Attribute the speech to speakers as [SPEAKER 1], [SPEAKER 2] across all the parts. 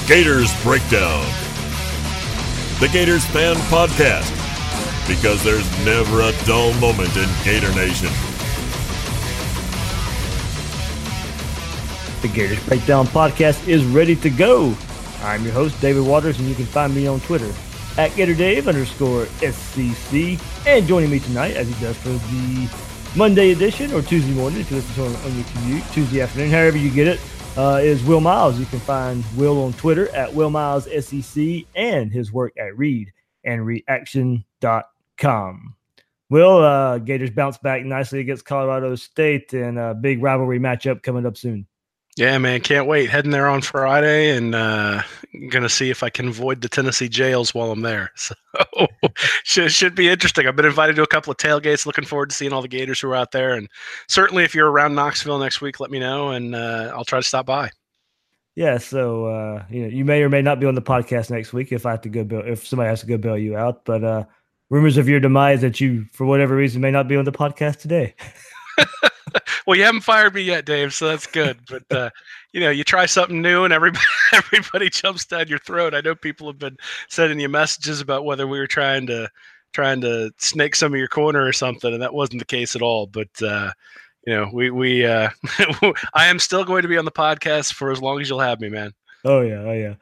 [SPEAKER 1] Gators Breakdown, the Gators fan podcast, because there's never a dull moment in Gator Nation.
[SPEAKER 2] The Gators Breakdown podcast is ready to go. I'm your host, David Waters, and you can find me on Twitter at GatorDave_SCC. And joining me tonight, as he does for the Monday edition, or Tuesday morning, if you listen to it on your commute, Tuesday afternoon, however you get it, is Will Miles. You can find Will on Twitter at WillMilesSCC and his work at ReadAndReaction.com. Will, Gators bounce back nicely against Colorado State, and a big rivalry matchup coming up soon.
[SPEAKER 3] Yeah, man, can't wait. Heading there on Friday, and going to see if I can avoid the Tennessee jails while I'm there. So should be interesting. I've been invited to a couple of tailgates. Looking forward to seeing all the Gators who are out there. And certainly if you're around Knoxville next week, let me know, and I'll try to stop by.
[SPEAKER 2] Yeah, so you may or may not be on the podcast next week if if somebody has to go bail you out. But rumors of your demise that you, for whatever reason, may not be on the podcast today.
[SPEAKER 3] Well, you haven't fired me yet, Dave, so that's good. But, you try something new and everybody jumps down your throat. I know people have been sending you messages about whether we were trying to snake some of your corner or something, and that wasn't the case at all. But, we I am still going to be on the podcast for as long as you'll have me, man.
[SPEAKER 2] Oh, yeah.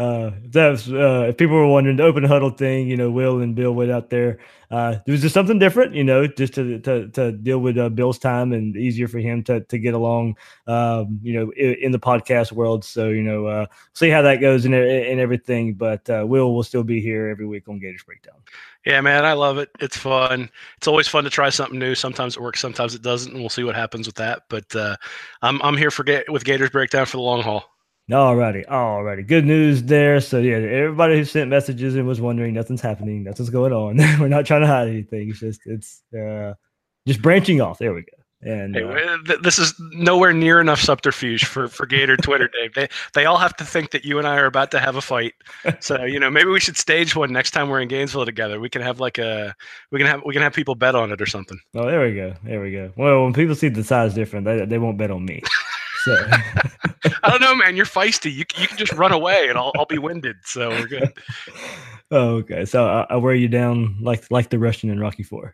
[SPEAKER 2] If people were wondering, the open huddle thing, Will and Bill went out there. There was just something different, just to deal with Bill's time and easier for him to get along, in the podcast world. So, see how that goes and everything. But Will will still be here every week on Gators Breakdown.
[SPEAKER 3] Yeah, man, I love it. It's fun. It's always fun to try something new. Sometimes it works, sometimes it doesn't, and we'll see what happens with that. But I'm here with Gators Breakdown for the long haul.
[SPEAKER 2] Alrighty. Good news there. So yeah, everybody who sent messages and was wondering, nothing's happening, nothing's going on. We're not trying to hide anything. It's just branching off. There we go. And
[SPEAKER 3] this is nowhere near enough subterfuge for Gator Twitter, Dave. They all have to think that you and I are about to have a fight. So maybe we should stage one next time we're in Gainesville together. We can have we can have people bet on it or something.
[SPEAKER 2] Oh, there we go. Well, when people see the size different, they won't bet on me. So
[SPEAKER 3] I don't know, man. You're feisty. You can just run away, and I'll be winded. So we're good.
[SPEAKER 2] Oh, okay. So I wear you down like the Russian in Rocky IV.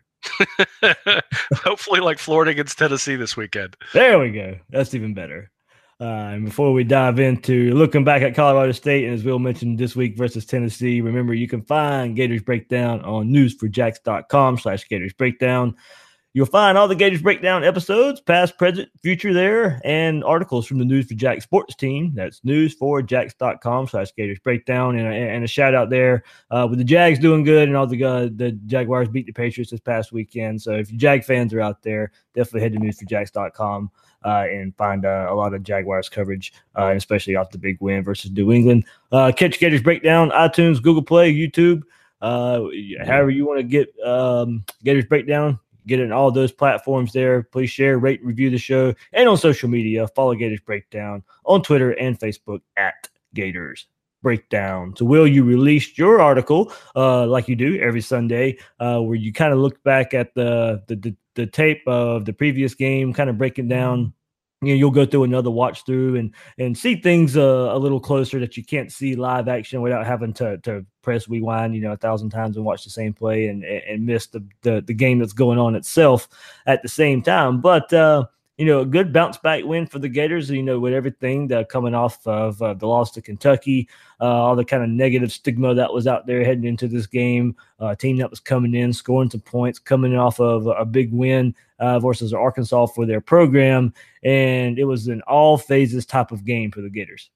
[SPEAKER 3] Hopefully, like Florida against Tennessee this weekend.
[SPEAKER 2] There we go. That's even better. And before we dive into looking back at Colorado State, and as Will mentioned, this week versus Tennessee, remember you can find Gators Breakdown on newsforjacks.com/Gators Breakdown. You'll find all the Gators Breakdown episodes, past, present, future there, and articles from the News for Jack sports team. That's newsforjacks.com/Gators Breakdown. And a shout out there with the Jags doing good, and all the Jaguars beat the Patriots this past weekend. So if you Jag fans are out there, definitely head to newsforjacks.com and find a lot of Jaguars coverage, especially off the big win versus New England. Catch Gators Breakdown, iTunes, Google Play, YouTube, however you want to get Gators Breakdown. Get it in all those platforms there. Please share, rate, and review the show. And on social media, follow Gators Breakdown on Twitter and Facebook at Gators Breakdown. So, Will, you released your article, like you do every Sunday, where you kind of look back at the tape of the previous game, kind of breaking down. You'll go through another watch through and see things a little closer that you can't see live action without having to press rewind, 1,000 times and watch the same play and miss the game that's going on itself at the same time. But a good bounce back win for the Gators, with everything coming off of the loss to Kentucky, all the kind of negative stigma that was out there heading into this game, a team that was coming in, scoring some points, coming off of a big win versus Arkansas for their program. And it was an all phases type of game for the Gators.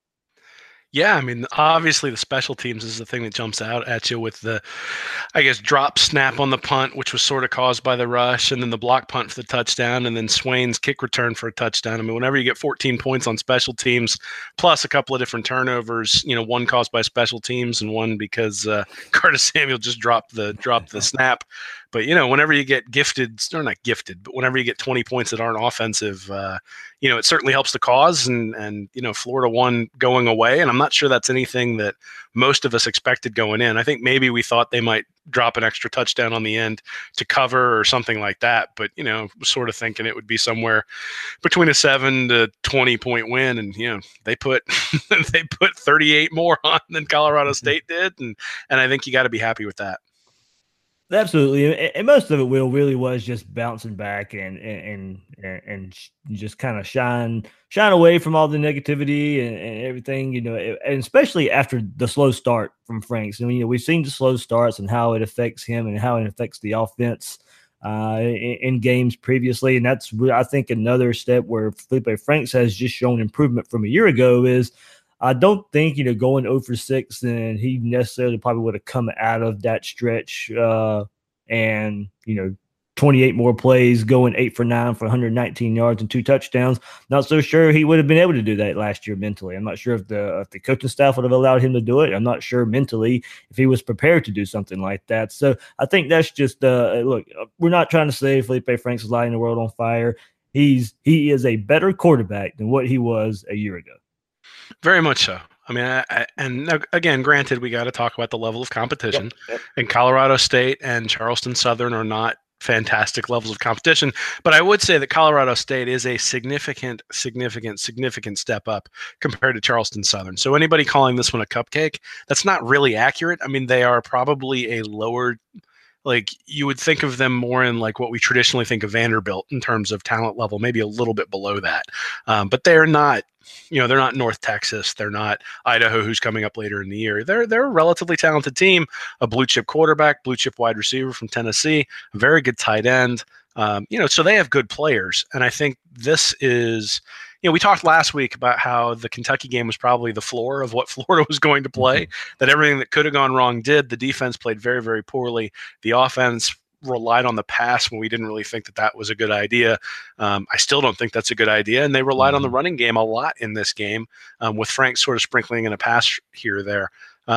[SPEAKER 3] Yeah, I mean, obviously the special teams is the thing that jumps out at you with the, drop snap on the punt, which was sort of caused by the rush, and then the block punt for the touchdown, and then Swain's kick return for a touchdown. I mean, whenever you get 14 points on special teams, plus a couple of different turnovers, one caused by special teams and one because Curtis Samuel just dropped the snap. But, whenever you get gifted, or not gifted, but whenever you get 20 points that aren't offensive, it certainly helps the cause. And Florida won going away. And I'm not sure that's anything that most of us expected going in. I think maybe we thought they might drop an extra touchdown on the end to cover or something like that. But, sort of thinking it would be somewhere between a 7 to 20 point win. And, they put 38 more on than Colorado State did. And I think you got to be happy with that.
[SPEAKER 2] Absolutely, and most of it really was just bouncing back and just kind of shine away from all the negativity and everything, and especially after the slow start from Franks. And we've seen the slow starts and how it affects him and how it affects the offense in games previously, and that's I think another step where Felipe Franks has just shown improvement from a year ago is. I don't think, going 0 for 6, and he necessarily probably would have come out of that stretch and 28 more plays, going 8 for 9 for 119 yards and 2 touchdowns. Not so sure he would have been able to do that last year mentally. I'm not sure if the coaching staff would have allowed him to do it. I'm not sure mentally if he was prepared to do something like that. So I think that's just look. We're not trying to say Felipe Franks is lighting the world on fire. He is a better quarterback than what he was a year ago.
[SPEAKER 3] Very much so. I mean, and again, granted, we got to talk about the level of competition. Yep. And Colorado State and Charleston Southern are not fantastic levels of competition. But I would say that Colorado State is a significant step up compared to Charleston Southern. So anybody calling this one a cupcake, that's not really accurate. I mean, they are probably a lower. Like you would think of them more in like what we traditionally think of Vanderbilt in terms of talent level, maybe a little bit below that. But they're not, they're not North Texas. They're not Idaho, who's coming up later in the year. They're a relatively talented team, a blue chip quarterback, blue chip wide receiver from Tennessee, a very good tight end. So they have good players. And I think this is, we talked last week about how the Kentucky game was probably the floor of what Florida was going to play, that everything that could have gone wrong did. The defense played very, very poorly. The offense relied on the pass when we didn't really think that was a good idea. I still don't think that's a good idea. And they relied on the running game a lot in this game, with Frank sort of sprinkling in a pass here or there.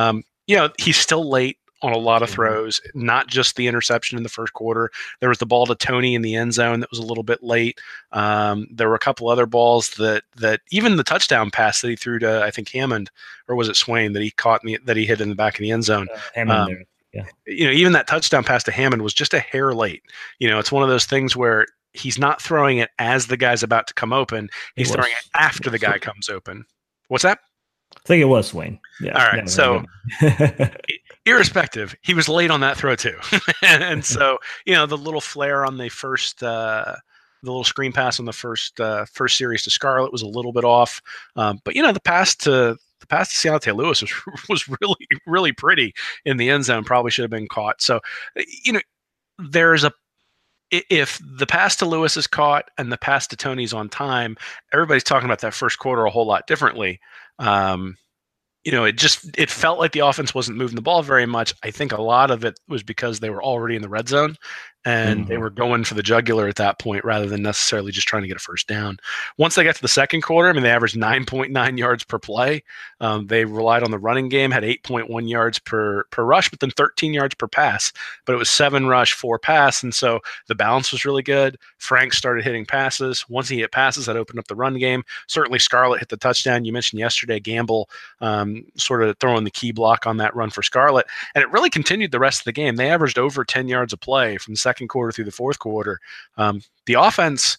[SPEAKER 3] He's still late on a lot of throws, not just the interception in the first quarter. There was the ball to Tony in the end zone that was a little bit late. There were a couple other balls that even the touchdown pass that he threw to, I think, Hammond, or was it Swain, that he caught that he hit in the back of the end zone.
[SPEAKER 2] Hammond there. Yeah.
[SPEAKER 3] Even that touchdown pass to Hammond was just a hair late. It's one of those things where he's not throwing it as the guy's about to come open. He's throwing it after the guy comes open. What's that?
[SPEAKER 2] I think it was Swain. Yeah.
[SPEAKER 3] All right. So irrespective, he was late on that throw too. And so, the little flare on the first, the little screen pass on the first series to Scarlett was a little bit off. But the pass to Ciante Lewis was really, really pretty in the end zone. Probably should have been caught. So, if the pass to Lewis is caught and the pass to Tony's on time, everybody's talking about that first quarter a whole lot differently. It felt like the offense wasn't moving the ball very much. I think a lot of it was because they were already in the red zone and they were going for the jugular at that point rather than necessarily just trying to get a first down. Once they got to the second quarter, they averaged 9.9 yards per play. They relied on the running game, had 8.1 yards per rush, but then 13 yards per pass. But it was 7 rush, 4 pass, and so the balance was really good. Frank started hitting passes. Once he hit passes, that opened up the run game. Certainly Scarlett hit the touchdown. You mentioned yesterday Gamble sort of throwing the key block on that run for Scarlett, and it really continued the rest of the game. They averaged over 10 yards a play from the second quarter through the fourth quarter. The offense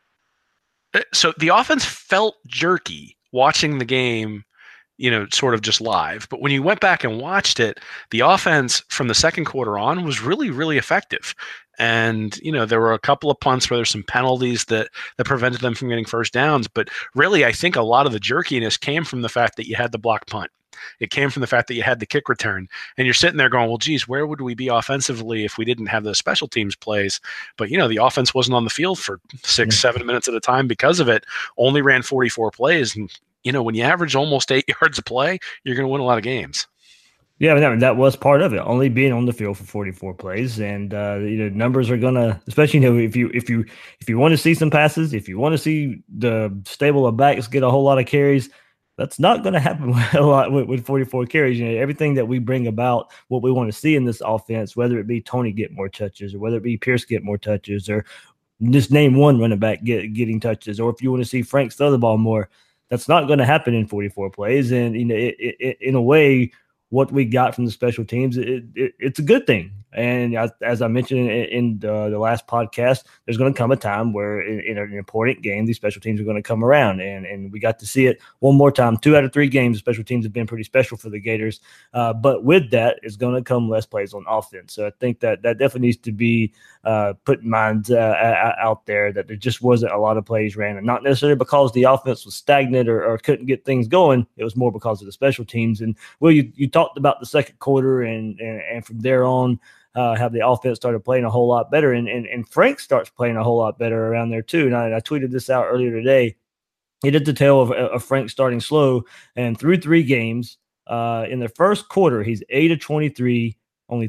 [SPEAKER 3] felt jerky watching the game, sort of just live. But when you went back and watched it, the offense from the second quarter on was really, really effective. And, there were a couple of punts where there's some penalties that prevented them from getting first downs. But really, I think a lot of the jerkiness came from the fact that you had the block punt. It came from the fact that you had the kick return, and you're sitting there going, well, geez, where would we be offensively if we didn't have those special teams plays? But, the offense wasn't on the field for 6-7 minutes at a time because of it, only ran 44 plays. And, when you average almost 8 yards a play, you're going to win a lot of games.
[SPEAKER 2] Yeah, that was part of it, only being on the field for 44 plays, and numbers are gonna, especially if you want to see some passes, if you want to see the stable of backs get a whole lot of carries, That's not going to happen a lot with 44 carries. Everything that we bring about, what we want to see in this offense, whether it be Tony get more touches or whether it be Pierce get more touches or just name one running back getting touches, or if you want to see Frank throw the ball more, that's not going to happen in 44 plays. And, in a way, what we got from the special teams, it's a good thing. And as I mentioned in the last podcast, there's going to come a time where in an important game, these special teams are going to come around. And we got to see it one more time. 2 out of 3 games, special teams have been pretty special for the Gators. But with that is going to come less plays on offense. So I think that definitely needs to be put in mind out there, that there just wasn't a lot of plays ran. And not necessarily because the offense was stagnant or couldn't get things going. It was more because of the special teams. And, well, you talked about the second quarter and from there on, how the offense started playing a whole lot better. And Frank starts playing a whole lot better around there too. And I tweeted this out earlier today. He did the tale of Frank starting slow, and through 3 games, in the first quarter, he's 8 of 23, only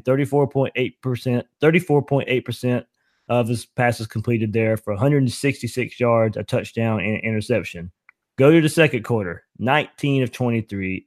[SPEAKER 2] 34.8% of his passes completed there for 166 yards, a touchdown, and interception. Go to the second quarter, 19 of 23,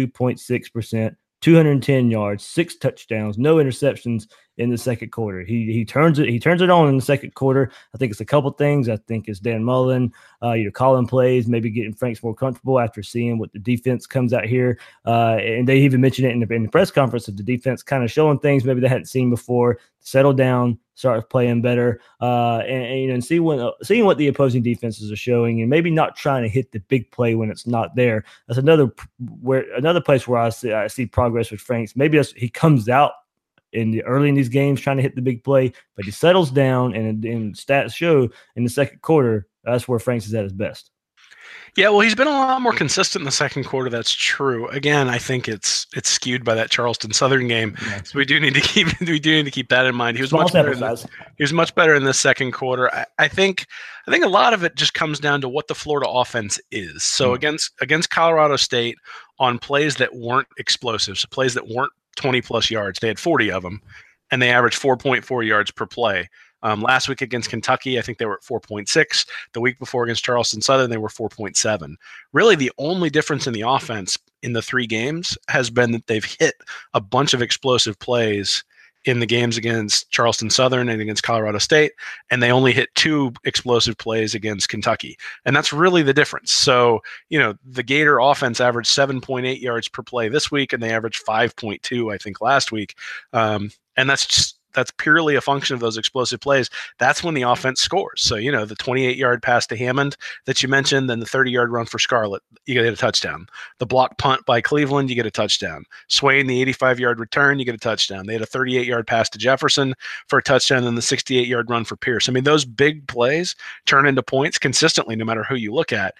[SPEAKER 2] 82.6%. 210 yards, 6 touchdowns, no interceptions in the second quarter. He turns it on in the second quarter. I think it's a couple things. I think it's Dan Mullen, calling plays, maybe getting Franks more comfortable after seeing what the defense comes out here. And they even mentioned it in the press conference of the defense kind of showing things maybe they hadn't seen before, settle down, start playing better, and seeing what the opposing defenses are showing, and maybe not trying to hit the big play when it's not there. That's another place where I see progress with Franks. Maybe he comes out early in these games trying to hit the big play, but he settles down, and stats show in the second quarter that's where Franks is at his best.
[SPEAKER 3] Yeah, well, he's been a lot more consistent in the second quarter. That's true. Again, I think it's skewed by that Charleston Southern game. Yeah. So we do need to keep that in mind. He was much better. He was much better in the second quarter. I think a lot of it just comes down to what the Florida offense is. So against Colorado State, on plays that weren't explosive, so plays that weren't 20 plus yards, they had 40 of them, and they averaged 4.4 yards per play. Last week against Kentucky, I think they were at 4.6. The week before against Charleston Southern, they were 4.7. Really, the only difference in the offense in the 3 games has been that they've hit a bunch of explosive plays in the games against Charleston Southern and against Colorado State, and they only hit 2 explosive plays against Kentucky. And that's really the difference. So, the Gator offense averaged 7.8 yards per play this week, and they averaged 5.2, I think, last week. And that's purely a function of those explosive plays. That's when the offense scores. So, the 28-yard pass to Hammond that you mentioned, then the 30-yard run for Scarlett, you get a touchdown. The block punt by Cleveland, you get a touchdown. Swain, the 85-yard return, you get a touchdown. They had a 38-yard pass to Jefferson for a touchdown, and then the 68-yard run for Pierce. I mean, those big plays turn into points consistently, no matter who you look at.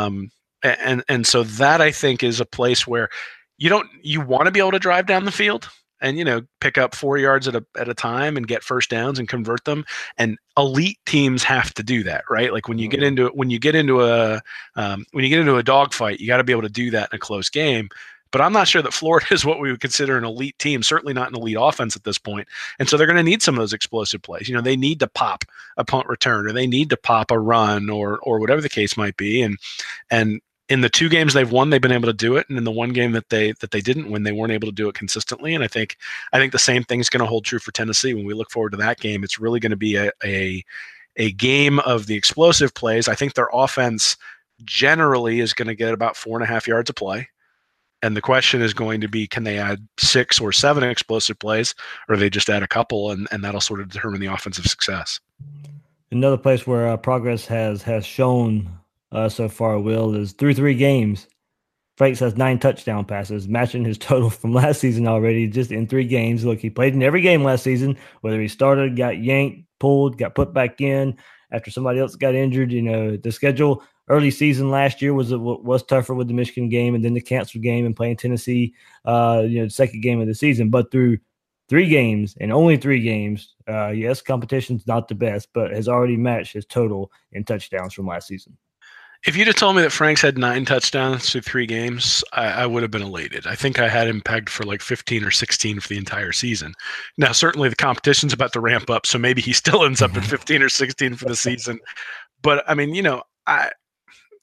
[SPEAKER 3] And so that, I think, is a place where you want to be able to drive down the field and pick up 4 yards at a time and get first downs and convert them. And elite teams have to do that, right? Like when you get into a dogfight, you got to be able to do that in a close game. But I'm not sure that Florida is what we would consider an elite team, certainly not an elite offense at this point. And so they're going to need some of those explosive plays. They need to pop a punt return, or they need to pop a run, or whatever the case might be. And in the 2 games they've won, they've been able to do it, and in the 1 game that they didn't win, they weren't able to do it consistently. And I think the same thing is going to hold true for Tennessee. When we look forward to that game, it's really going to be a game of the explosive plays. I think their offense generally is going to get about 4.5 yards of play, and the question is going to be, can they add 6 or 7 explosive plays, or they just add a couple, and that'll sort of determine the offensive success.
[SPEAKER 2] Another place where progress has shown so far, Will, is through 3 games, Franks has 9 touchdown passes, matching his total from last season already, just in 3 games. Look, he played in every game last season, whether he started, got yanked, pulled, got put back in after somebody else got injured. The schedule early season last year was tougher with the Michigan game and then the canceled game and playing Tennessee, the second game of the season. But through 3 games, and only 3 games, yes, competition's not the best, but has already matched his total in touchdowns from last season.
[SPEAKER 3] If you'd have told me that Franks had 9 touchdowns through 3 games, I would have been elated. I think I had him pegged for like 15 or 16 for the entire season. Now, certainly the competition's about to ramp up, so maybe he still ends up at 15 or 16 for the season. But, I mean,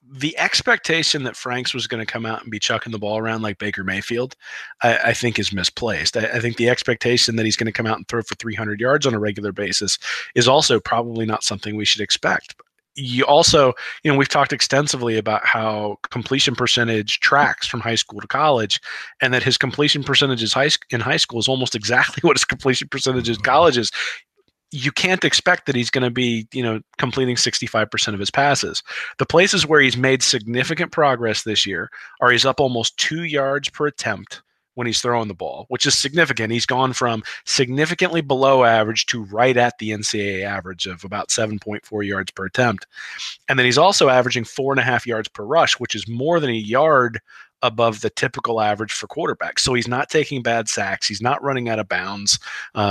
[SPEAKER 3] the expectation that Franks was going to come out and be chucking the ball around like Baker Mayfield, I think is misplaced. I think the expectation that he's going to come out and throw for 300 yards on a regular basis is also probably not something we should expect. You also, we've talked extensively about how completion percentage tracks from high school to college, and that his completion percentage in high school is almost exactly what his completion percentage in college is. You can't expect that he's going to be, completing 65% of his passes. The places where he's made significant progress this year are he's up almost 2 yards per attempt when he's throwing the ball, which is significant. He's gone from significantly below average to right at the NCAA average of about 7.4 yards per attempt. And then he's also averaging 4.5 yards per rush, which is more than a yard above the typical average for quarterbacks. So he's not taking bad sacks. He's not running out of bounds,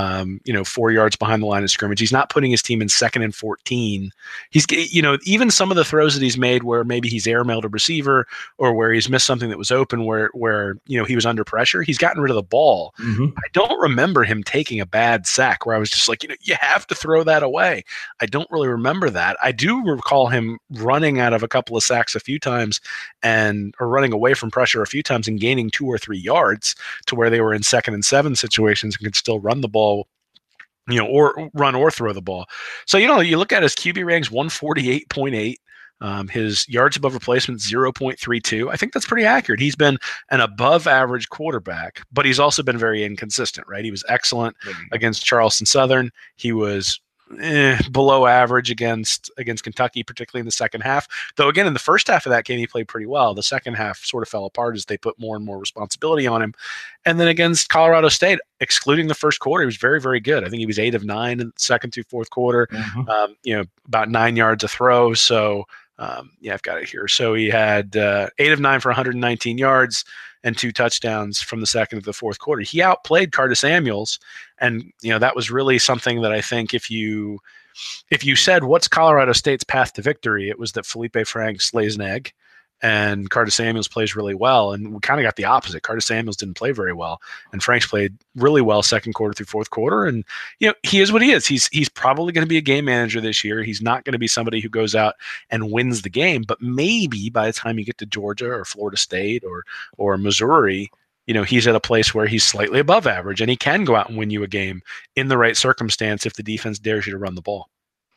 [SPEAKER 3] 4 yards behind the line of scrimmage. He's not putting his team in 2nd and 14. He's, even some of the throws that he's made where maybe he's airmailed a receiver or where he's missed something that was open where he was under pressure, he's gotten rid of the ball. Mm-hmm. I don't remember him taking a bad sack where I was just like, you have to throw that away. I don't really remember that. I do recall him running out of a couple of sacks a few times or running away from pressure a few times and gaining 2 or 3 yards to where they were in 2nd and 7 situations and could still run the ball, or run or throw the ball. So, you look at his QB ranks 148.8, his yards above replacement 0.32. I think that's pretty accurate. He's been an above average quarterback, but he's also been very inconsistent, right? He was excellent against Charleston Southern. He was below average against Kentucky, particularly in the second half. Though, again, in the first half of that game, he played pretty well. The second half sort of fell apart as they put more and more responsibility on him. And then against Colorado State, excluding the first quarter, he was very, very good. I think he was 8 of 9 in the second through fourth quarter, about 9 yards a throw. So, I've got it here. So he had 8 of 9 for 119 yards and 2 touchdowns from the second to the fourth quarter. He outplayed Curtis Samuels, and that was really something that I think if you said what's Colorado State's path to victory, it was that Felipe Franks lays an egg and Curtis Samuels plays really well. And we kind of got the opposite. Curtis Samuels didn't play very well, and Franks played really well second quarter through fourth quarter. And he is what he is. He's probably going to be a game manager this year. He's not going to be somebody who goes out and wins the game, but maybe by the time you get to Georgia or Florida State or Missouri, he's at a place where he's slightly above average, and he can go out and win you a game in the right circumstance if the defense dares you to run the ball.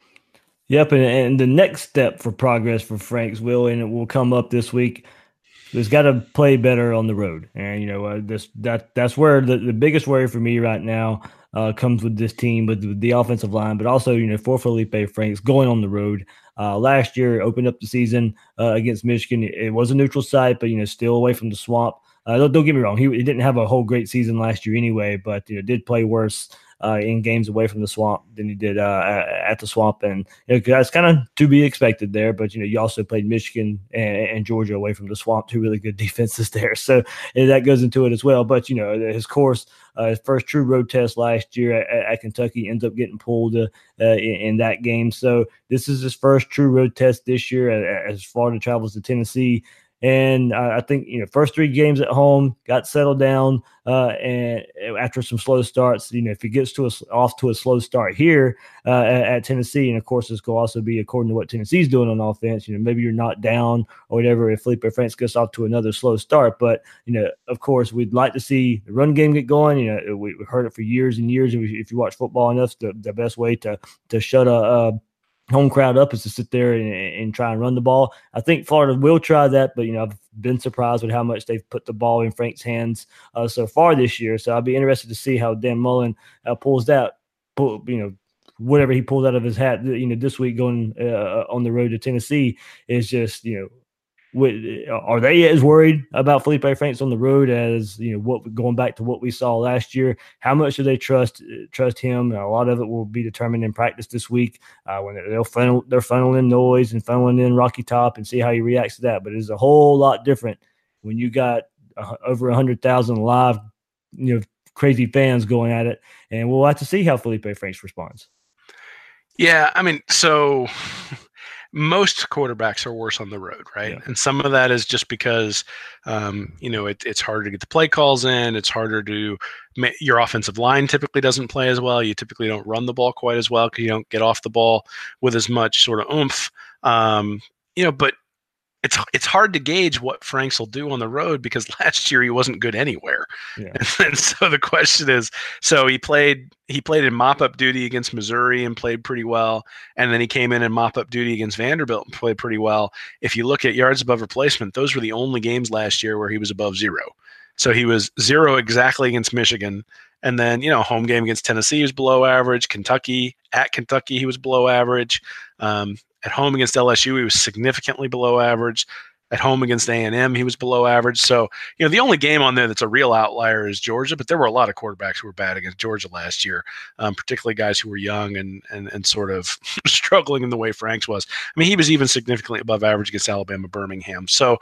[SPEAKER 2] Yep, and the next step for progress for Franks and it will come up this week. He's got to play better on the road, and that's where the biggest worry for me right now comes with this team, with the offensive line, but also for Felipe Franks going on the road. Last year opened up the season against Michigan. It was a neutral site, but still away from the swamp. Don't get me wrong, he didn't have a whole great season last year anyway, but did play worse in games away from the swamp than he did at the swamp, and that's kind of to be expected there. But you also played Michigan and Georgia away from the swamp, 2 really good defenses there, so that goes into it as well. But his course, his first true road test last year at Kentucky ends up getting pulled in that game. So this is his first true road test this year as Florida travels to Tennessee. And I think, first 3 games at home, got settled down, and after some slow starts, if he gets off to a slow start here at Tennessee, and of course this will also be according to what Tennessee's doing on offense, maybe you're not down or whatever if Felipe Franks gets off to another slow start. But, of course, we'd like to see the run game get going. We've heard it for years and years. If you watch football enough, the best way to shut a home crowd up is to sit there and try and run the ball. I think Florida will try that, but I've been surprised with how much they've put the ball in Frank's hands so far this year. So I'll be interested to see how Dan Mullen pulls that, whatever he pulls out of his hat. This week going on the road to Tennessee is just are they as worried about Felipe Franks on the road as going back to what we saw last year? How much do they trust him? A lot of it will be determined in practice this week when they're funneling noise and funneling in Rocky Top and see how he reacts to that. But it's a whole lot different when you got over 100,000 live, crazy fans going at it, and we'll have to see how Felipe Franks responds.
[SPEAKER 3] Yeah, so. Most quarterbacks are worse on the road, right? Yeah. And some of that is just because, it's harder to get the play calls in. It's harder to – your offensive line typically doesn't play as well. You typically don't run the ball quite as well because you don't get off the ball with as much sort of oomph. But it's hard to gauge what Franks will do on the road because last year he wasn't good anywhere.
[SPEAKER 2] Yeah.
[SPEAKER 3] And so the question is, so he played in mop-up duty against Missouri and played pretty well, and then he came in mop-up duty against Vanderbilt and played pretty well. If you look at yards above replacement, those were the only games last year where he was above 0. So he was 0 exactly against Michigan, and then home game against Tennessee he was below average. At Kentucky he was below average. At home against LSU, he was significantly below average. At home against A&M, he was below average. So, the only game on there that's a real outlier is Georgia, but there were a lot of quarterbacks who were bad against Georgia last year, particularly guys who were young and sort of struggling in the way Franks was. I mean, he was even significantly above average against Alabama, Birmingham. So,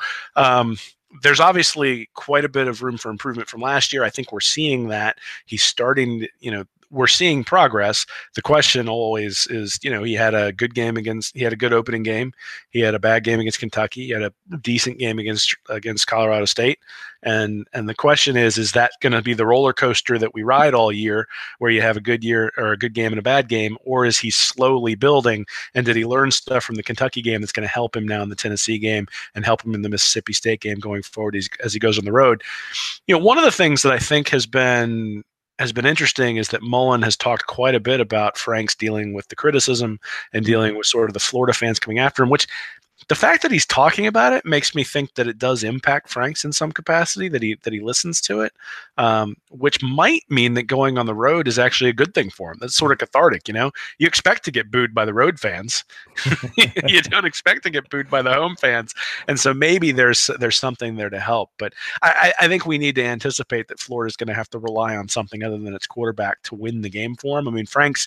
[SPEAKER 3] there's obviously quite a bit of room for improvement from last year. I think we're seeing that. He's starting, we're seeing progress. The question always is, he had a good opening game. He had a bad game against Kentucky. He had a decent game against Colorado State. And the question is that going to be the roller coaster that we ride all year where you have a good year or a good game and a bad game, or is he slowly building? And did he learn stuff from the Kentucky game that's going to help him now in the Tennessee game and help him in the Mississippi State game going forward as he goes on the road? One of the things that I think has been interesting is that Mullen has talked quite a bit about Franks dealing with the criticism and dealing with sort of the Florida fans coming after him, which the fact that he's talking about it makes me think that it does impact Franks in some capacity, that he listens to it, which might mean that going on the road is actually a good thing for him. That's sort of cathartic, You expect to get booed by the road fans. You don't expect to get booed by the home fans. And so maybe there's something there to help. But I think we need to anticipate that Florida's going to have to rely on something other than its quarterback to win the game for him. I mean, Franks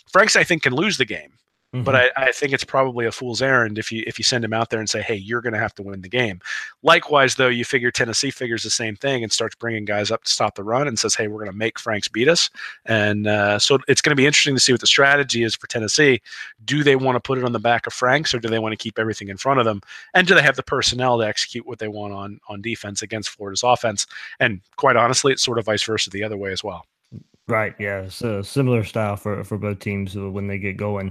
[SPEAKER 3] I think can lose the game. But I think it's probably a fool's errand if you send him out there and say, hey, you're going to have to win the game. Likewise, though, you figure Tennessee figures the same thing and starts bringing guys up to stop the run and says, hey, we're going to make Franks beat us. And so it's going to be interesting to see what the strategy is for Tennessee. Do they want to put it on the back of Franks, or do they want to keep everything in front of them? And do they have the personnel to execute what they want on defense against Florida's offense? And quite honestly, it's sort of vice versa the other way as well.
[SPEAKER 2] Right, yeah. So similar style for both teams when they get going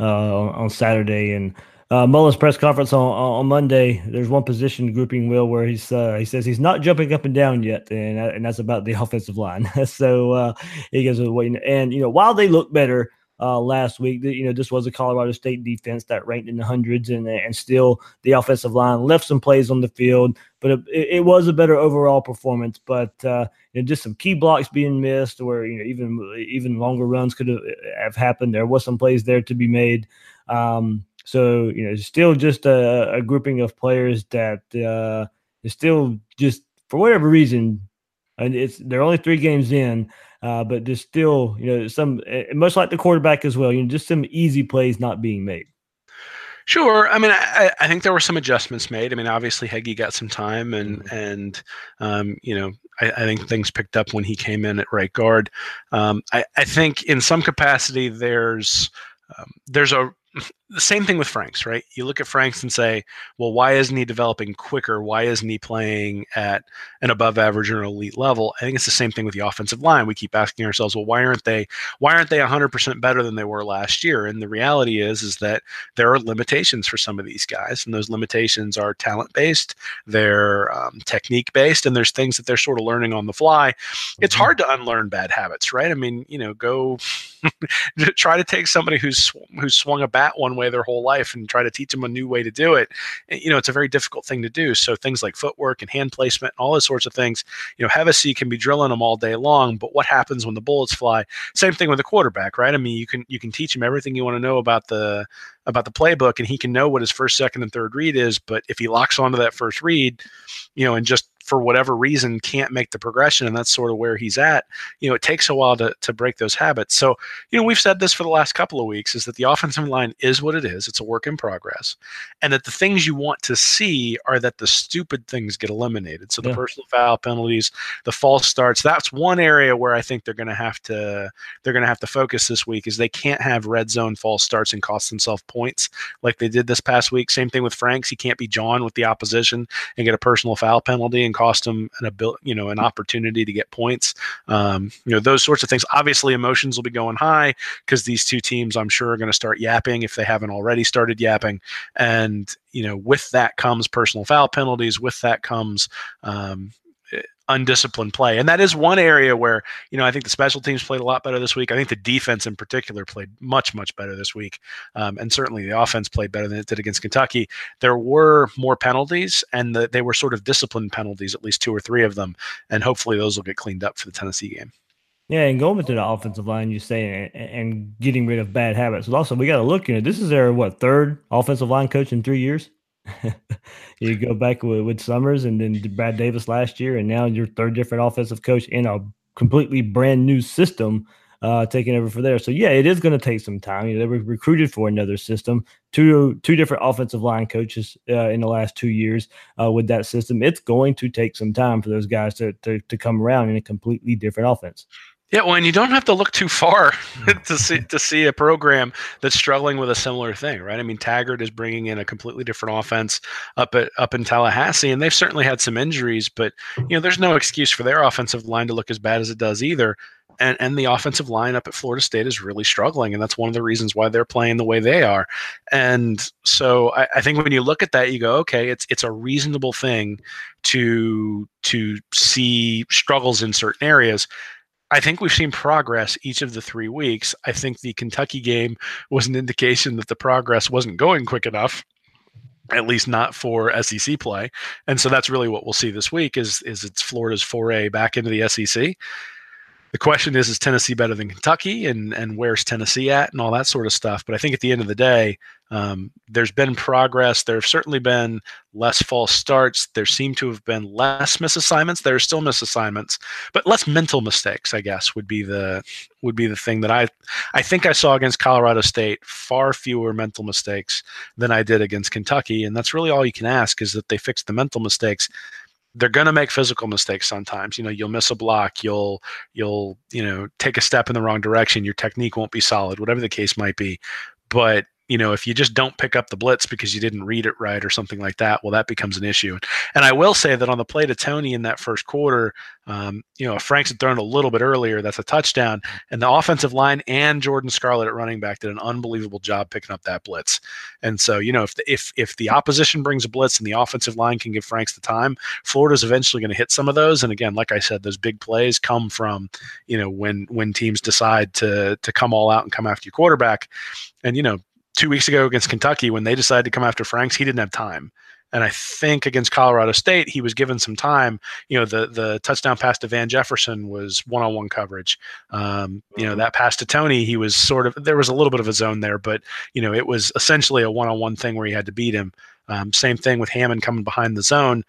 [SPEAKER 2] on Saturday. And Mullen's press conference on Monday, there's one position grouping, Will, where he says he's not jumping up and down yet, and that's about the offensive line. So he goes, and while they look better last week, this was a Colorado State defense that ranked in the hundreds, and still the offensive line left some plays on the field, but it was a better overall performance. But just some key blocks being missed, or even longer runs could have happened. There was some plays there to be made. So still just a grouping of players that is still just for whatever reason, and they're only 3 games in. But there's still, some, much like the quarterback as well, just some easy plays not being made.
[SPEAKER 3] Sure. I mean, I think there were some adjustments made. I mean, obviously Heggie got some time, and I think things picked up when he came in at right guard. I think in some capacity there's the same thing with Franks, right? You look at Franks and say, well, why isn't he developing quicker? Why isn't he playing at an above average or elite level? I think it's the same thing with the offensive line. We keep asking ourselves, well, why aren't they 100% better than they were last year? And the reality is that there are limitations for some of these guys, and those limitations are talent-based, they're technique-based, and there's things that they're sort of learning on the fly. It's hard to unlearn bad habits, right? I mean, go try to take somebody who's swung a bat one way their whole life and try to teach them a new way to do it. It's a very difficult thing to do. So things like footwork and hand placement and all those sorts of things, Hevesy can be drilling them all day long, but what happens when the bullets fly? Same thing with the quarterback, right? I mean, you can teach him everything you want to know about the playbook, and he can know what his first, second, and third read is, but if he locks onto that first read, and just for whatever reason can't make the progression, and that's sort of where he's at, it takes a while to break those habits. So, we've said this for the last couple of weeks, is that the offensive line is what it is. It's a work in progress. And that the things you want to see are that the stupid things get eliminated. So the personal foul penalties, the false starts, that's one area where I think they're going to have to focus this week, is they can't have red zone false starts and cost themselves points like they did this past week. Same thing with Franks. He can't be John with the opposition and get a personal foul penalty can cost them an opportunity to get points. Those sorts of things. Obviously, emotions will be going high because these two teams, I'm sure, are going to start yapping if they haven't already started yapping. And with that comes personal foul penalties. With that comes undisciplined play. And that is one area where, I think the special teams played a lot better this week. I think the defense in particular played much, much better this week. And certainly the offense played better than it did against Kentucky. There were more penalties, and they were sort of disciplined penalties, at least 2 or 3 of them. And hopefully those will get cleaned up for the Tennessee game.
[SPEAKER 2] Yeah, and going to the offensive line, you say, and getting rid of bad habits. But also, we got to look at it. This is their, third offensive line coach in 3 years? You go back with Summers and then Brad Davis last year, and now your third different offensive coach in a completely brand new system taking over for there. So, yeah, it is going to take some time. They were recruited for another system, two different offensive line coaches in the last 2 years with that system. It's going to take some time for those guys to come around in a completely different offense.
[SPEAKER 3] Yeah, well, and you don't have to look too far to see a program that's struggling with a similar thing, right? I mean, Taggart is bringing in a completely different offense up in Tallahassee, and they've certainly had some injuries, but there's no excuse for their offensive line to look as bad as it does either. And the offensive line up at Florida State is really struggling, and that's one of the reasons why they're playing the way they are. And so I think when you look at that, you go, okay, it's a reasonable thing to see struggles in certain areas. I think we've seen progress each of the 3 weeks. I think the Kentucky game was an indication that the progress wasn't going quick enough, at least not for SEC play. And so that's really what we'll see this week is it's Florida's foray back into the SEC. The question is Tennessee better than Kentucky, and where's Tennessee at, and all that sort of stuff. But I think at the end of the day, there's been progress. There have certainly been less false starts. There seem to have been less misassignments. There are still misassignments, but less mental mistakes, I guess, would be the thing that I think I saw against Colorado State. Far fewer mental mistakes than I did against Kentucky, and that's really all you can ask, is that they fix the mental mistakes. They're going to make physical mistakes sometimes. You'll miss a block. You'll take a step in the wrong direction. Your technique won't be solid, whatever the case might be. But if you just don't pick up the blitz because you didn't read it right or something like that, well, that becomes an issue. And I will say that on the play to Tony in that first quarter, Franks had thrown a little bit earlier. That's a touchdown. And the offensive line and Jordan Scarlett at running back did an unbelievable job picking up that blitz. And so, if the opposition brings a blitz and the offensive line can give Franks the time, Florida's eventually going to hit some of those. And again, like I said, those big plays come from, when teams decide to come all out and come after your quarterback. And, 2 weeks ago against Kentucky, when they decided to come after Franks, he didn't have time. And I think against Colorado State, he was given some time. The touchdown pass to Van Jefferson was one-on-one coverage. That pass to Tony, he was there was a little bit of a zone there, but, it was essentially a one-on-one thing where he had to beat him. Same thing with Hammond coming behind the zone.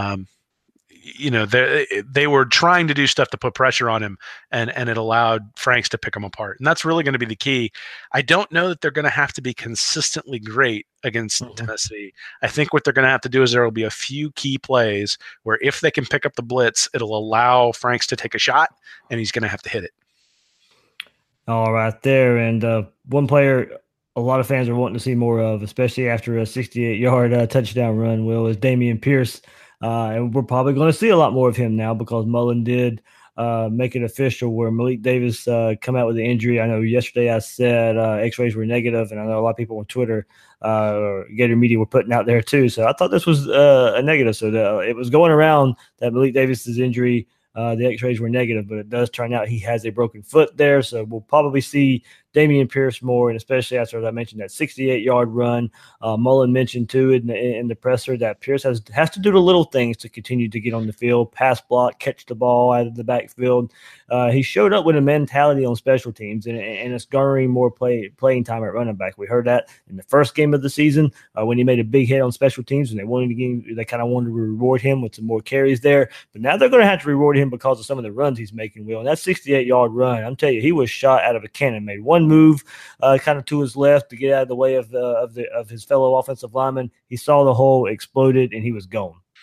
[SPEAKER 3] They were trying to do stuff to put pressure on him, and it allowed Franks to pick him apart. And that's really going to be the key. I don't know that they're going to have to be consistently great against Tennessee. I think what they're going to have to do is there will be a few key plays where if they can pick up the blitz, it'll allow Franks to take a shot, and he's going to have to hit it.
[SPEAKER 2] All right there. And one player a lot of fans are wanting to see more of, especially after a 68-yard touchdown run, Will, is Dameon Pierce. And we're probably going to see a lot more of him now because Mullen did make it official where Malik Davis come out with the injury. I know yesterday I said x-rays were negative, and I know a lot of people on Twitter or Gator Media were putting out there too. So I thought this was a negative. So it was going around that Malik Davis's injury, the x-rays were negative, but it does turn out he has a broken foot there. So we'll probably see Dameon Pierce more, and especially after, as I mentioned, that 68-yard run. Mullen mentioned, too, in the presser that Pierce has to do the little things to continue to get on the field, pass block, catch the ball out of the backfield. He showed up with a mentality on special teams, and it's garnering more playing time at running back. We heard that in the first game of the season when he made a big hit on special teams, and they kind of wanted to reward him with some more carries there. But now they're going to have to reward him because of some of the runs he's making, Will. And that 68-yard run, I'm telling you, he was shot out of a cannon, made one move kind of to his left to get out of the way of his fellow offensive lineman. He saw the hole, exploded, and he was gone.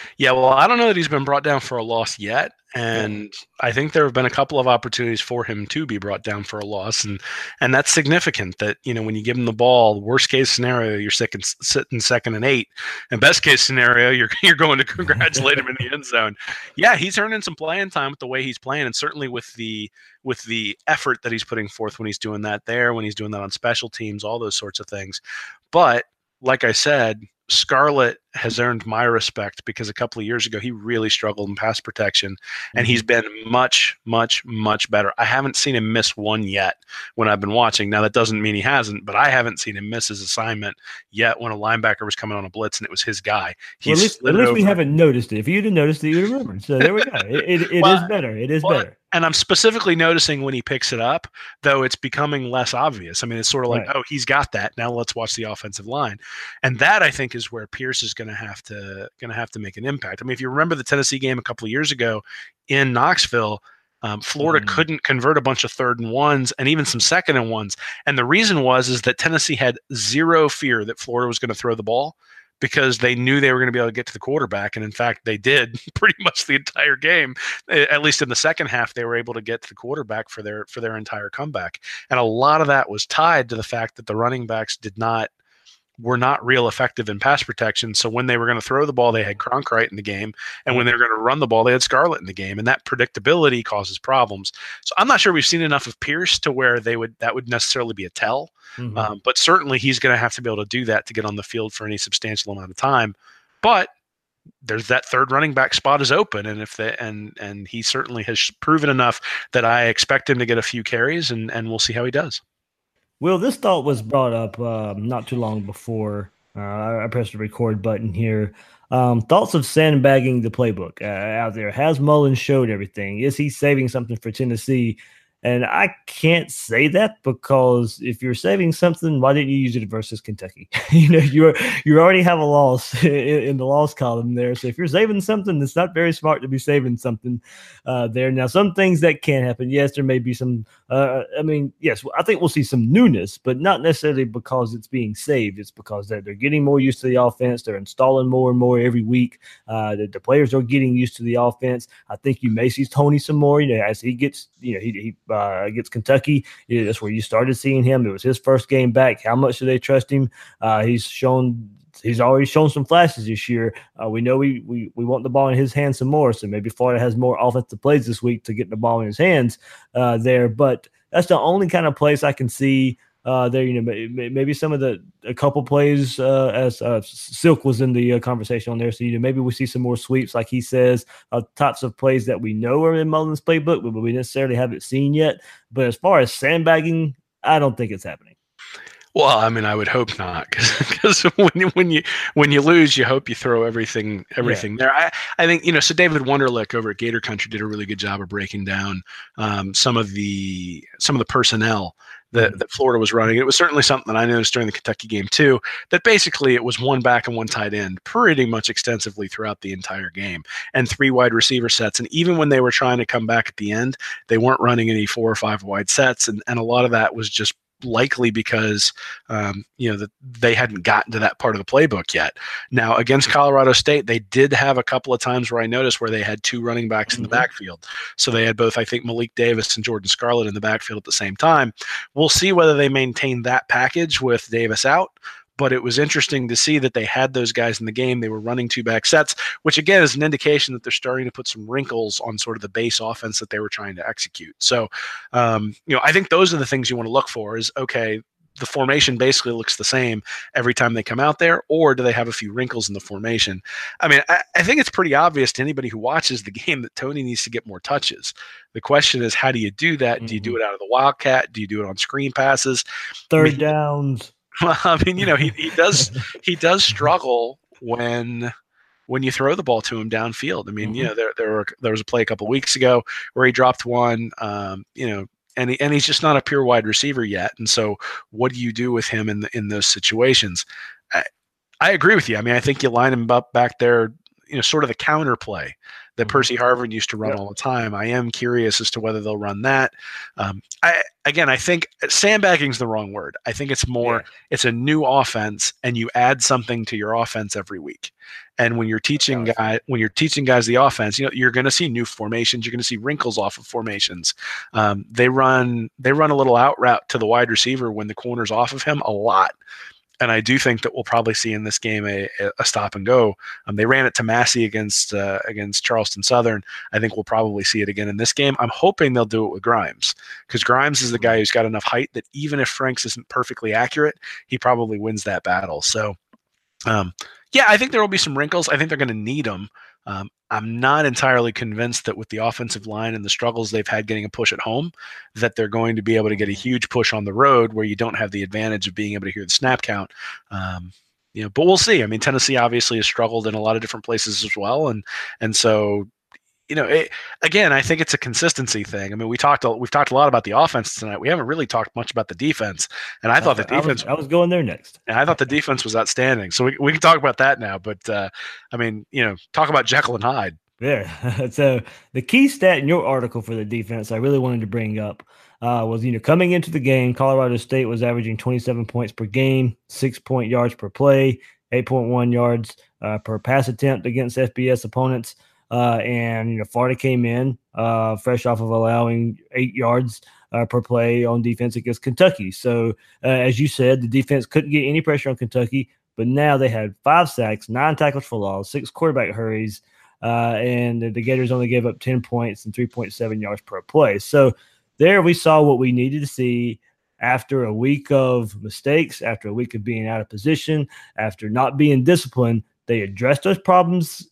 [SPEAKER 3] Yeah, well, I don't know that he's been brought down for a loss yet, and I think there have been a couple of opportunities for him to be brought down for a loss, and that's significant. That when you give him the ball, worst case scenario, you're sitting 2nd and 8, and best case scenario, you're going to congratulate him in the end zone. Yeah, he's earning some playing time with the way he's playing, and certainly with the effort that he's putting forth when he's doing that there, when he's doing that on special teams, all those sorts of things. But like I said, Scarlett has earned my respect because a couple of years ago he really struggled in pass protection, and he's been much, much, much better. I haven't seen him miss one yet when I've been watching. Now, that doesn't mean he hasn't, but I haven't seen him miss his assignment yet when a linebacker was coming on a blitz and it was his guy.
[SPEAKER 2] Well, at least we haven't noticed it. If you'd have noticed it, you'd remember. So there we go. It is better. It is better.
[SPEAKER 3] And I'm specifically noticing when he picks it up, though it's becoming less obvious. I mean, it's sort of like, oh, he's got that. Now let's watch the offensive line. And that, I think, is where Pierce is going to have to make an impact. I mean, if you remember the Tennessee game a couple of years ago in Knoxville, Florida couldn't convert a bunch of 3rd and 1s and even some 2nd and 1s. And the reason is that Tennessee had zero fear that Florida was going to throw the ball, because they knew they were going to be able to get to the quarterback. And in fact, they did pretty much the entire game. At least in the second half, they were able to get to the quarterback for their entire comeback. And a lot of that was tied to the fact that the running backs were not real effective in pass protection. So when they were going to throw the ball, they had Cronkite in the game. And when they were going to run the ball, they had Scarlett in the game. And that predictability causes problems. So I'm not sure we've seen enough of Pierce to where that would necessarily be a tell. But certainly he's going to have to be able to do that to get on the field for any substantial amount of time. But there's that 3rd running back spot is open. And and he certainly has proven enough that I expect him to get a few carries, and we'll see how he does.
[SPEAKER 2] Well, this thought was brought up not too long before I pressed the record button here. Thoughts of sandbagging the playbook out there. Has Mullen showed everything? Is he saving something for Tennessee? And I can't say that, because if you're saving something, why didn't you use it versus Kentucky? You already have a loss in the loss column there. So if you're saving something, it's not very smart to be saving something there. Now, some things that can happen. Yes, there may be some. Yes, I think we'll see some newness, but not necessarily because it's being saved. It's because they're getting more used to the offense. They're installing more and more every week. The players are getting used to the offense. I think you may see Tony some more. As he gets, he against Kentucky, that's where you started seeing him. It was his first game back. How much do they trust him? He's already shown some flashes this year. We know we want the ball in his hands some more, so maybe Florida has more offensive plays this week to get the ball in his hands there. But that's the only kind of place I can see there. Maybe some of a couple plays as Silk was in the conversation on there. So maybe we see some more sweeps, like he says, types of plays that we know are in Mullen's playbook, but we necessarily haven't seen yet. But as far as sandbagging, I don't think it's happening.
[SPEAKER 3] Well, I mean, I would hope not, because when you lose, you hope you throw everything there. I think so. David Wonderlick over at Gator Country did a really good job of breaking down some of the personnel that Florida was running. It was certainly something that I noticed during the Kentucky game too, that basically it was one back and one tight end pretty much extensively throughout the entire game, and 3 wide receiver sets. And even when they were trying to come back at the end, they weren't running any 4 or 5 wide sets. And a lot of that was just likely because that they hadn't gotten to that part of the playbook yet. Now, against Colorado State, they did have a couple of times where I noticed where they had 2 running backs in the backfield. So they had both, I think, Malik Davis and Jordan Scarlett in the backfield at the same time. We'll see whether they maintain that package with Davis out. But it was interesting to see that they had those guys in the game. They were running 2 back sets, which again is an indication that they're starting to put some wrinkles on sort of the base offense that they were trying to execute. So, I think those are the things you want to look for is, okay, the formation basically looks the same every time they come out there, or do they have a few wrinkles in the formation? I mean, I think it's pretty obvious to anybody who watches the game that Tony needs to get more touches. The question is, how do you do that? Do you do it out of the Wildcat? Do you do it on screen passes?
[SPEAKER 2] Third downs?
[SPEAKER 3] Well, I mean, he does struggle when you throw the ball to him downfield. I mean, there was a play a couple of weeks ago where he dropped one, and he's just not a pure wide receiver yet. And so, what do you do with him in those situations? I agree with you. I mean, I think you line him up back there, sort of the counter play that Percy Harvin used to run all the time. I am curious as to whether they'll run that. I think sandbagging is the wrong word. I think it's more, it's a new offense, and you add something to your offense every week. And when you're teaching guys the offense, you're going to see new formations. You're going to see wrinkles off of formations. They run a little out route to the wide receiver when the corner's off of him a lot. And I do think that we'll probably see in this game a stop and go. They ran it to Massey against Charleston Southern. I think we'll probably see it again in this game. I'm hoping they'll do it with Grimes, because Grimes is the guy who's got enough height that even if Franks isn't perfectly accurate, he probably wins that battle. So, I think there will be some wrinkles. I think they're going to need them. I'm not entirely convinced that with the offensive line and the struggles they've had getting a push at home, that they're going to be able to get a huge push on the road where you don't have the advantage of being able to hear the snap count. But we'll see. I mean, Tennessee obviously has struggled in a lot of different places as well, and so. I think it's a consistency thing. I mean, we've talked a lot about the offense tonight. We haven't really talked much about the defense, and I thought the defense.
[SPEAKER 2] I was going there next.
[SPEAKER 3] And I thought the defense was outstanding. So we can talk about that now. But talk about Jekyll and Hyde.
[SPEAKER 2] Yeah. So the key stat in your article for the defense, I really wanted to bring up, was coming into the game, Colorado State was averaging 27 points per game, 6 point yards per play, 8.1 yards per pass attempt against FBS opponents. And Florida came in fresh off of allowing 8 yards per play on defense against Kentucky. So, as you said, the defense couldn't get any pressure on Kentucky, but now they had 5 sacks, 9 tackles for loss, 6 quarterback hurries, and the Gators only gave up 10 points and 3.7 yards per play. So there we saw what we needed to see after a week of mistakes, after a week of being out of position, after not being disciplined. They addressed those problems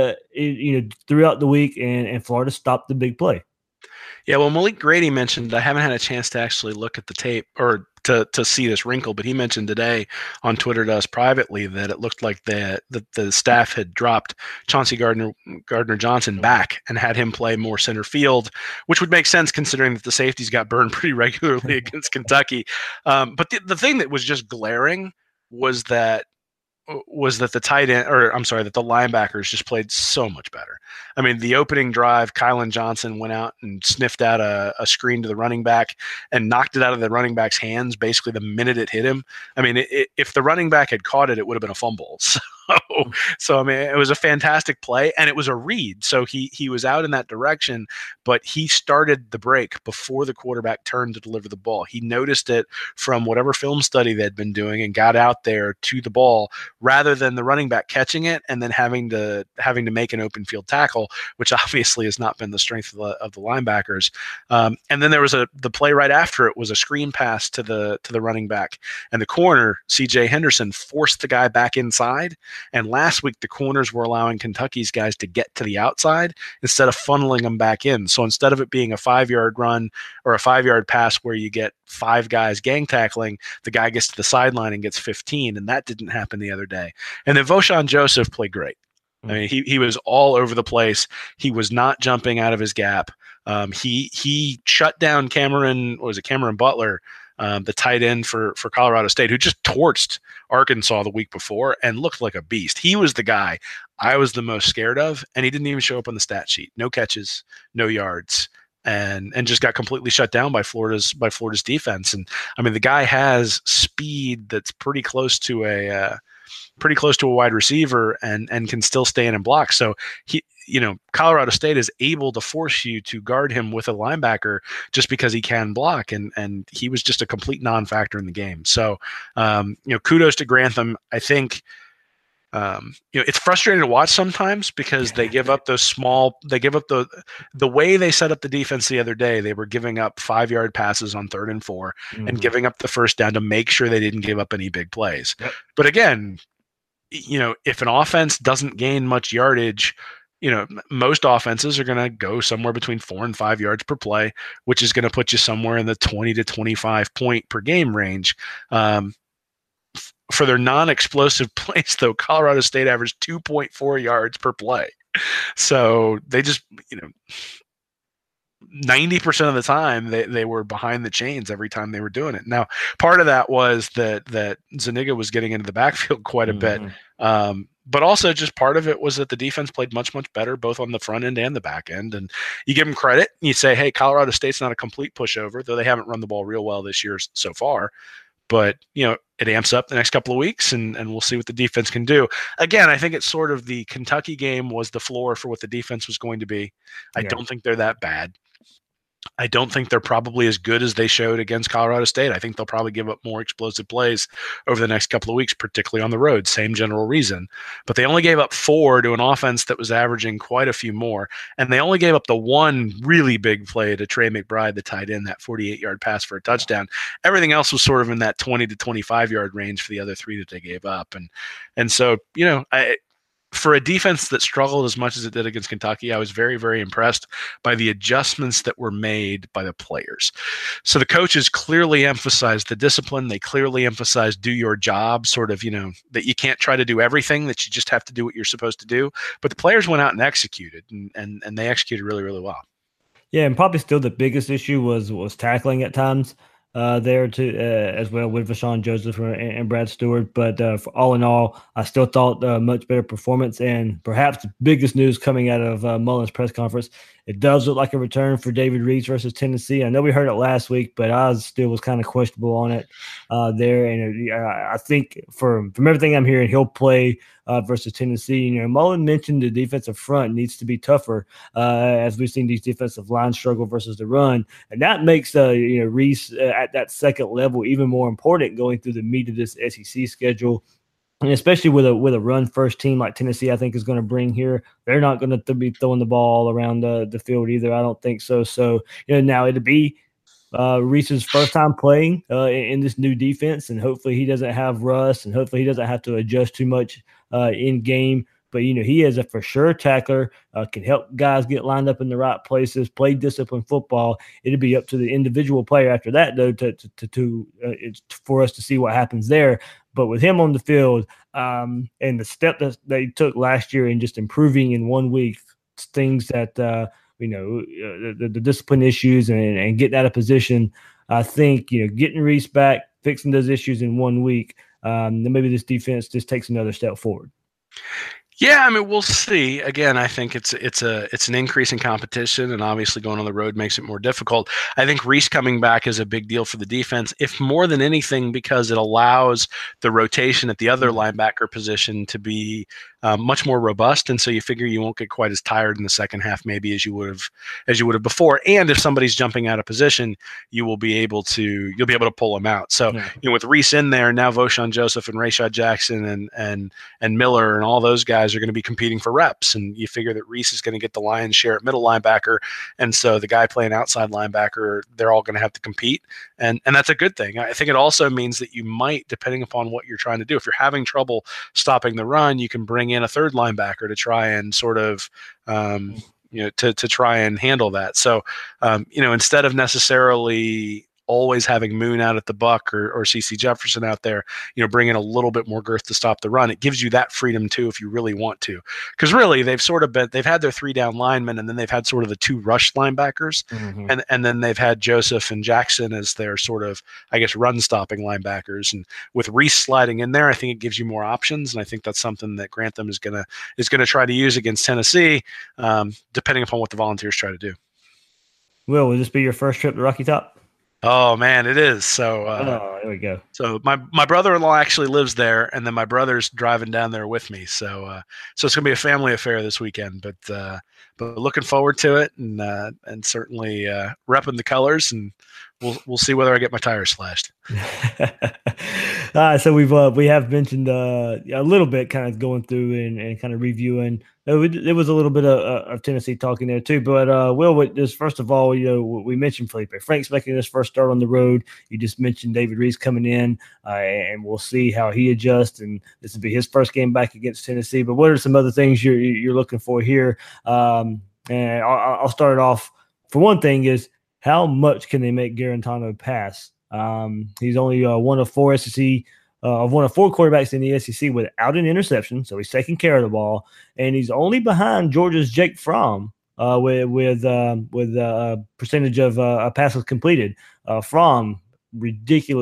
[SPEAKER 2] throughout the week, and Florida stopped the big play.
[SPEAKER 3] Yeah, well, Malik Grady mentioned, I haven't had a chance to actually look at the tape or to see this wrinkle, but he mentioned today on Twitter to us privately that it looked like the staff had dropped Chauncey Gardner-Johnson back and had him play more center field, which would make sense considering that the safeties got burned pretty regularly against Kentucky. But the thing that was just glaring was that the tight end, that the linebackers just played so much better. I mean, the opening drive, Kylan Johnson went out and sniffed out a screen to the running back and knocked it out of the running back's hands basically the minute it hit him. I mean, if the running back had caught it, it would have been a fumble. So I mean, it was a fantastic play, and it was a read. So he was out in that direction, but he started the break before the quarterback turned to deliver the ball. He noticed it from whatever film study they'd been doing and got out there to the ball rather than the running back catching it and then having to make an open field tackle, which obviously has not been the strength of the linebackers. And then there was the play right after it was a screen pass to the running back, and the corner, CJ Henderson, forced the guy back inside. And last week, the corners were allowing Kentucky's guys to get to the outside instead of funneling them back in. So instead of it being a 5-yard run or a 5-yard pass where you get 5 guys gang tackling, the guy gets to the sideline and gets 15. And that didn't happen the other day. And then Voshon Joseph played great. I mean, he was all over the place. He was not jumping out of his gap. He shut down Cameron Butler, the tight end for Colorado State, who just torched Arkansas the week before and looked like a beast. He was the guy I was the most scared of, and he didn't even show up on the stat sheet. No catches, no yards, and just got completely shut down by Florida's defense. And I mean, the guy has speed that's pretty close to a wide receiver and can still stay in and block. So Colorado State is able to force you to guard him with a linebacker just because he can block. And he was just a complete non-factor in the game. So, kudos to Grantham. I think, it's frustrating to watch sometimes because they give up the way they set up the defense the other day. They were giving up 5-yard passes on 3rd and 4 and giving up the first down to make sure they didn't give up any big plays. Yep. But again, if an offense doesn't gain much yardage, most offenses are going to go somewhere between 4 and 5 yards per play, which is going to put you somewhere in the 20 to 25 point per game range. For their non-explosive plays, though, Colorado State averaged 2.4 yards per play. So they just, 90% of the time they were behind the chains every time they were doing it. Now, part of that was that Zuniga was getting into the backfield quite a bit. But also just part of it was that the defense played much, much better, both on the front end and the back end. And you give them credit. You say, hey, Colorado State's not a complete pushover, though they haven't run the ball real well this year so far. But, it amps up the next couple of weeks, and we'll see what the defense can do. Again, I think it's sort of the Kentucky game was the floor for what the defense was going to be. I don't think they're that bad. I don't think they're probably as good as they showed against Colorado State. I think they'll probably give up more explosive plays over the next couple of weeks, particularly on the road. Same general reason. But they only gave up 4 to an offense that was averaging quite a few more. And they only gave up the one really big play to Trey McBride that tied in that 48-yard pass for a touchdown. Everything else was sort of in that 20 to 25-yard range for the other 3 that they gave up. And so, for a defense that struggled as much as it did against Kentucky, I was very, very impressed by the adjustments that were made by the players. So the coaches clearly emphasized the discipline. They clearly emphasized do your job, sort of, that you can't try to do everything, that you just have to do what you're supposed to do. But the players went out and executed, and they executed really, really well.
[SPEAKER 2] Yeah, and probably still the biggest issue was tackling at times. There too, as well with Voshon Joseph and Brad Stewart. But all in all, I still thought much better performance. And perhaps the biggest news coming out of Mullen's press conference, it does look like a return for David Reese versus Tennessee. I know we heard it last week, but I still was kind of questionable on it there. And I think from everything I'm hearing, he'll play versus Tennessee. Mullen mentioned the defensive front needs to be tougher as we've seen these defensive lines struggle versus the run. And that makes Reese at that second level even more important going through the meat of this SEC schedule. And especially with a run-first team like Tennessee, I think is going to bring here. They're not going to be throwing the ball around the field either. I don't think so. So, now it'll be Reese's first time playing in this new defense, and hopefully he doesn't have rust, and hopefully he doesn't have to adjust too much in game. But, he is a for sure tackler, can help guys get lined up in the right places, play disciplined football. It'll be up to the individual player after that, though, it's for us to see what happens there. But with him on the field and the step that they took last year in just improving in 1 week, things that, the discipline issues and getting out of position, I think, getting Reese back, fixing those issues in 1 week, then maybe this defense just takes another step forward.
[SPEAKER 3] Yeah, we'll see. Again, I think it's an increase in competition, and obviously going on the road makes it more difficult. I think Reese coming back is a big deal for the defense, if more than anything, because it allows the rotation at the other linebacker position to be much more robust, and so you figure you won't get quite as tired in the second half maybe as you would have before. And if somebody's jumping out of position, you'll be able to pull them out. So with Reese in there now, Voshon Joseph and Rashad Jackson and Miller and all those guys are going to be competing for reps, and you figure that Reese is going to get the lion's share at middle linebacker, and so the guy playing outside linebacker, they're all going to have to compete, and that's a good thing. I think it also means that you might, depending upon what you're trying to do, if you're having trouble stopping the run, you can bring in a third linebacker to try and sort of to try and handle that. So instead of necessarily always having Moon out at the buck or CeCe Jefferson out there, bring in a little bit more girth to stop the run. It gives you that freedom too, if you really want to, because really they've had their 3 down linemen, and then they've had sort of the 2 rush linebackers, and then they've had Joseph and Jackson as their sort of, I guess, run stopping linebackers. And with Reese sliding in there, I think it gives you more options, and I think that's something that Grantham is gonna try to use against Tennessee, depending upon what the Volunteers try to do.
[SPEAKER 2] Will this be your first trip to Rocky Top?
[SPEAKER 3] Oh man, it is. So
[SPEAKER 2] there we go.
[SPEAKER 3] So my brother-in-law actually lives there, and then my brother's driving down there with me. So it's gonna be a family affair this weekend, but looking forward to it, and certainly repping the colors, and we'll see whether I get my tires slashed.
[SPEAKER 2] So we have mentioned a little bit, kind of going through and kind of reviewing. There was a little bit of Tennessee talking there too, but Will, just first of all, we mentioned Felipe Franks making his first start on the road. You just mentioned David Reese coming in, and we'll see how he adjusts. And this will be his first game back against Tennessee. But what are some other things you're looking for here? And I'll start it off. For one thing, is how much can they make Guarantano pass? He's only one of 4 quarterbacks in the SEC without an interception, so he's taking care of the ball, and he's only behind Georgia's Jake Fromm with a percentage of passes completed. Fromm, ridiculous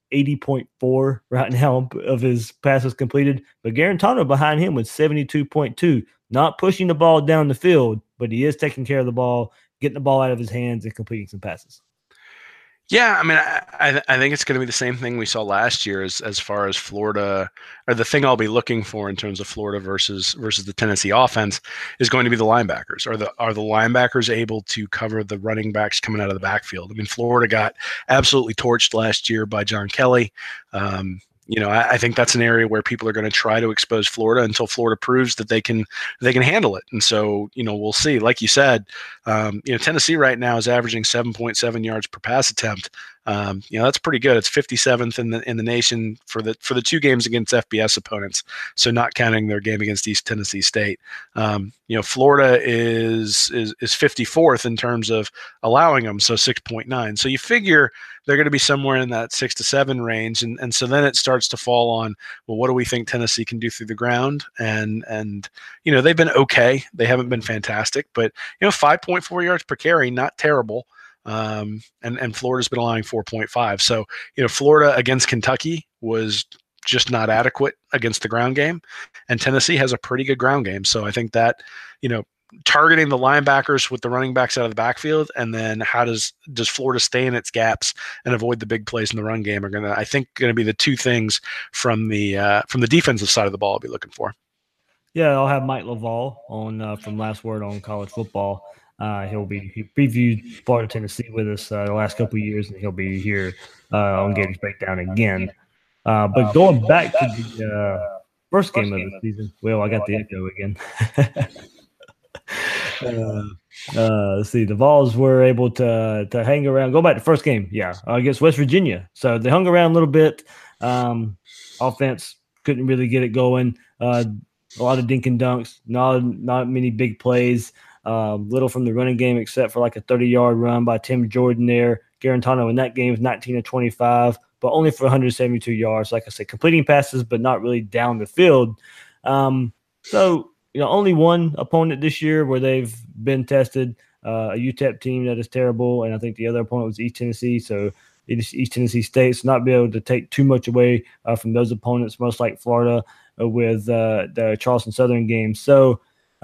[SPEAKER 2] 80.4 right now of his passes completed. But Guarantano behind him with 72.2. Not pushing the ball down the field, but he is taking care of the ball, getting the ball out of his hands and completing some passes.
[SPEAKER 3] Yeah, I mean, I think it's going to be the same thing we saw last year as far as Florida, or the thing I'll be looking for in terms of Florida versus the Tennessee offense is going to be the linebackers. Are the linebackers able to cover the running backs coming out of the backfield? I mean, Florida got absolutely torched last year by John Kelly. I think that's an area where people are going to try to expose Florida until Florida proves that they can handle it. And so, we'll see. Like you said, Tennessee right now is averaging 7.7 yards per pass attempt. That's pretty good. It's 57th in the nation for the two games against FBS opponents. So not counting their game against East Tennessee State. Florida is 54th in terms of allowing them, so 6.9. So you figure they're going to be somewhere in that 6 to 7 range, and so then it starts to fall on, well, what do we think Tennessee can do through the ground? And they've been okay. They haven't been fantastic, but 5.4 yards per carry, not terrible. And Florida's been allowing 4.5. So, Florida against Kentucky was just not adequate against the ground game, and Tennessee has a pretty good ground game. So I think that, targeting the linebackers with the running backs out of the backfield, and then how does Florida stay in its gaps and avoid the big plays in the run game are going to be the two things from the defensive side of the ball I'll be looking for.
[SPEAKER 2] Yeah, I'll have Mike Laval on from Last Word on College Football. He previewed Florida Tennessee with us the last couple of years, and he'll be here on Gators Breakdown again. But going back to the first game of the season, well, I got the echo again. Let's see. The Vols were able to hang around. Go back to the first game, against West Virginia. So they hung around a little bit. Offense couldn't really get it going. A lot of dink and dunks, not many big plays. Little from the running game except for like a 30-yard run by Tim Jordan there. Guarantano in that game was 19 of 25, but only for 172 yards. Like I said, completing passes, but not really down the field. So, only one opponent this year where they've been tested, a UTEP team that is terrible, and I think the other opponent was East Tennessee. So East Tennessee State's not be able to take too much away from those opponents, most like Florida with the Charleston Southern game. So,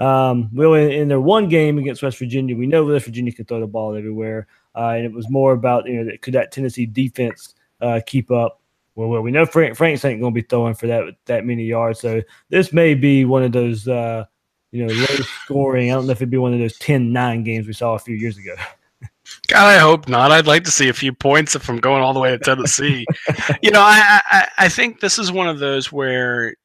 [SPEAKER 2] in their one game against West Virginia, we know West Virginia can throw the ball everywhere, and it was more about could that Tennessee defense keep up? Well, we know Franks ain't going to be throwing for that many yards, so this may be one of those low scoring. I don't know if it'd be one of those 10-9 games we saw a few years ago.
[SPEAKER 3] God, I hope not. I'd like to see a few points from going all the way to Tennessee. I think this is one of those where,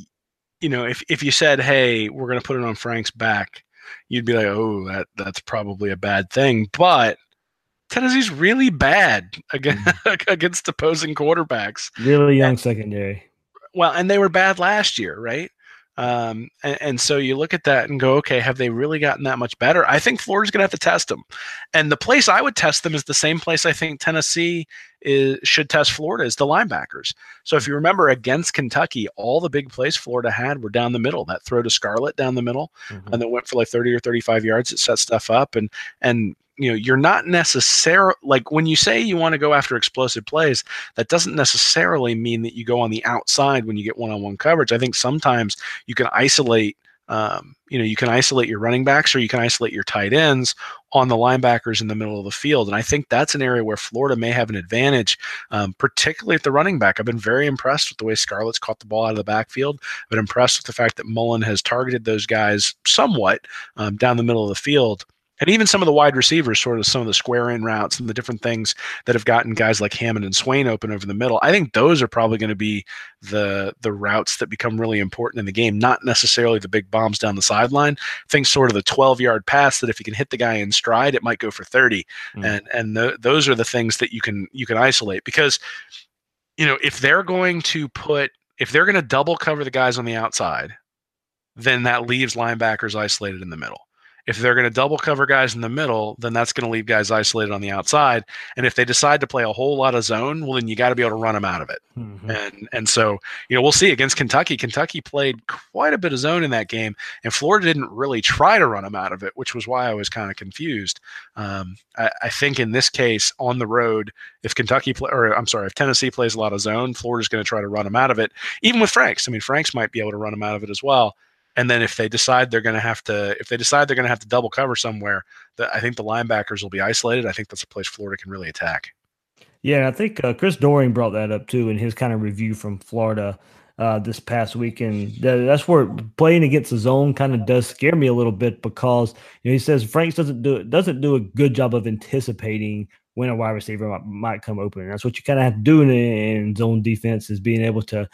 [SPEAKER 3] if you said, hey, we're going to put it on Frank's back, you'd be like, oh, that's probably a bad thing. But Tennessee's really bad against opposing quarterbacks.
[SPEAKER 2] Really young secondary.
[SPEAKER 3] Well, and they were bad last year, right? And so you look at that and go, okay, have they really gotten that much better? I think Florida's going to have to test them. And the place I would test them is the same place I think Tennessee should test Florida, is the linebackers. So if you remember against Kentucky, all the big plays Florida had were down the middle. That throw to Scarlett down the middle, and that went for like 30 or 35 yards. It set stuff up. And you're not necessarily, like when you say you want to go after explosive plays, that doesn't necessarily mean that you go on the outside when you get one-on-one coverage. I think sometimes you can isolate, your running backs, or you can isolate your tight ends on the linebackers in the middle of the field. And I think that's an area where Florida may have an advantage, particularly at the running back. I've been very impressed with the way Scarlett's caught the ball out of the backfield. I've been impressed with the fact that Mullen has targeted those guys somewhat down the middle of the field. And even some of the wide receivers, sort of some of the square in routes and the different things that have gotten guys like Hammond and Swain open over the middle. I think those are probably going to be the routes that become really important in the game, not necessarily the big bombs down the sideline. I think sort of the 12-yard pass that if you can hit the guy in stride, it might go for 30. Those are the things that you can isolate, because if they're going to double cover the guys on the outside, then that leaves linebackers isolated in the middle. If they're going to double cover guys in the middle, then that's going to leave guys isolated on the outside. And if they decide to play a whole lot of zone, well, then you got to be able to run them out of it. And so, we'll see against Kentucky. Kentucky played quite a bit of zone in that game, and Florida didn't really try to run them out of it, which was why I was kind of confused. I think in this case, on the road, if Tennessee plays a lot of zone, Florida's going to try to run them out of it. Even with Franks, Franks might be able to run them out of it as well. And then if they decide they're going to have to double cover somewhere, I think the linebackers will be isolated. I think that's a place Florida can really attack.
[SPEAKER 2] Yeah, I think Chris Doering brought that up too in his kind of review from Florida this past weekend. That's where playing against the zone kind of does scare me a little bit, because he says Franks doesn't do a good job of anticipating when a wide receiver might come open. And that's what you kind of have to do in zone defense, is being able to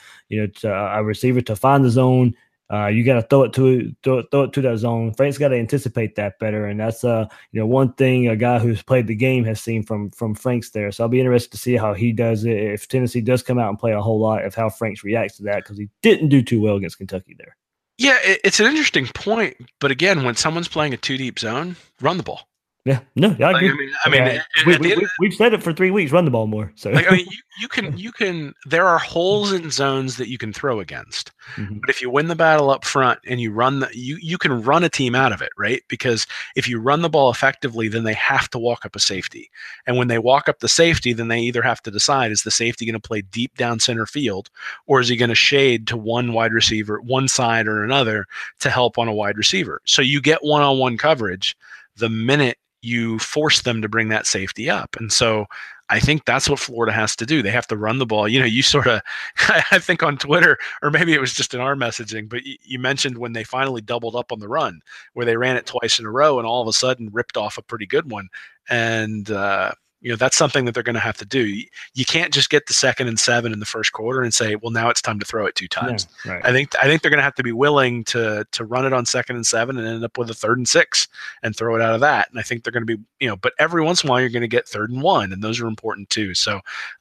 [SPEAKER 2] a receiver to find the zone. You got to throw it to that zone. Frank's got to anticipate that better, and that's one thing a guy who's played the game has seen from Franks there. So I'll be interested to see how he does it if Tennessee does come out and play a whole lot, of how Franks reacts to that, because he didn't do too well against Kentucky there.
[SPEAKER 3] Yeah, it's an interesting point, but again, when someone's playing a two deep zone, run the ball.
[SPEAKER 2] Yeah, no, I agree. We've said it for 3 weeks. Run the ball more. So
[SPEAKER 3] you can. There are holes in zones that you can throw against, but if you win the battle up front and you run you can run a team out of it, right? Because if you run the ball effectively, then they have to walk up a safety, and when they walk up the safety, then they either have to decide, is the safety going to play deep down center field, or is he going to shade to one wide receiver, one side or another, to help on a wide receiver? So you get one-on-one coverage the minute you force them to bring that safety up. And so I think that's what Florida has to do. They have to run the ball. You sort of, I think on Twitter, or maybe it was just in our messaging, but you mentioned when they finally doubled up on the run, where they ran it twice in a row and all of a sudden ripped off a pretty good one. And, that's something that they're going to have to do. You can't just get the 2nd and 7 in the first quarter and say, well, now it's time to throw it 2 times. Yeah, right. I think they're going to have to be willing to run it on 2nd and 7 and end up with a 3rd and 6 and throw it out of that. And I think they're going to be, but every once in a while you're going to get 3rd and 1, and those are important too. So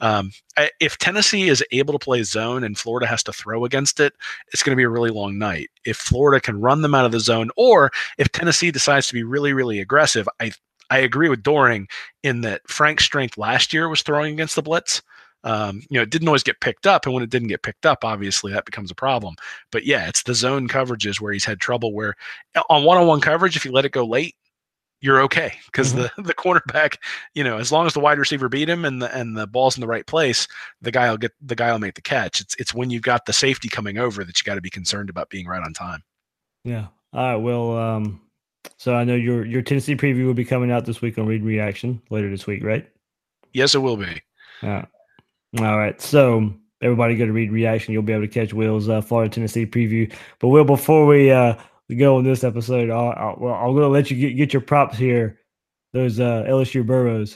[SPEAKER 3] if Tennessee is able to play zone and Florida has to throw against it, it's going to be a really long night. If Florida can run them out of the zone, or if Tennessee decides to be really, really aggressive, I agree with Doering in that Frank's strength last year was throwing against the blitz. It didn't always get picked up, and when it didn't get picked up, obviously that becomes a problem. But yeah, it's the zone coverages where he's had trouble, where on one-on-one coverage, if you let it go late, you're okay, because the cornerback, as long as the wide receiver beat him and the ball's in the right place, the guy will make the catch. It's when you've got the safety coming over that you got to be concerned about being right on time.
[SPEAKER 2] Yeah. All right. Well, so I know your Tennessee preview will be coming out this week on Read Reaction later this week, right?
[SPEAKER 3] Yes, it will be.
[SPEAKER 2] All right. So everybody go to Read Reaction. You'll be able to catch Will's Florida Tennessee preview. But Will, before we go on this episode, I'm going to let you get your props here. Those LSU Burrows.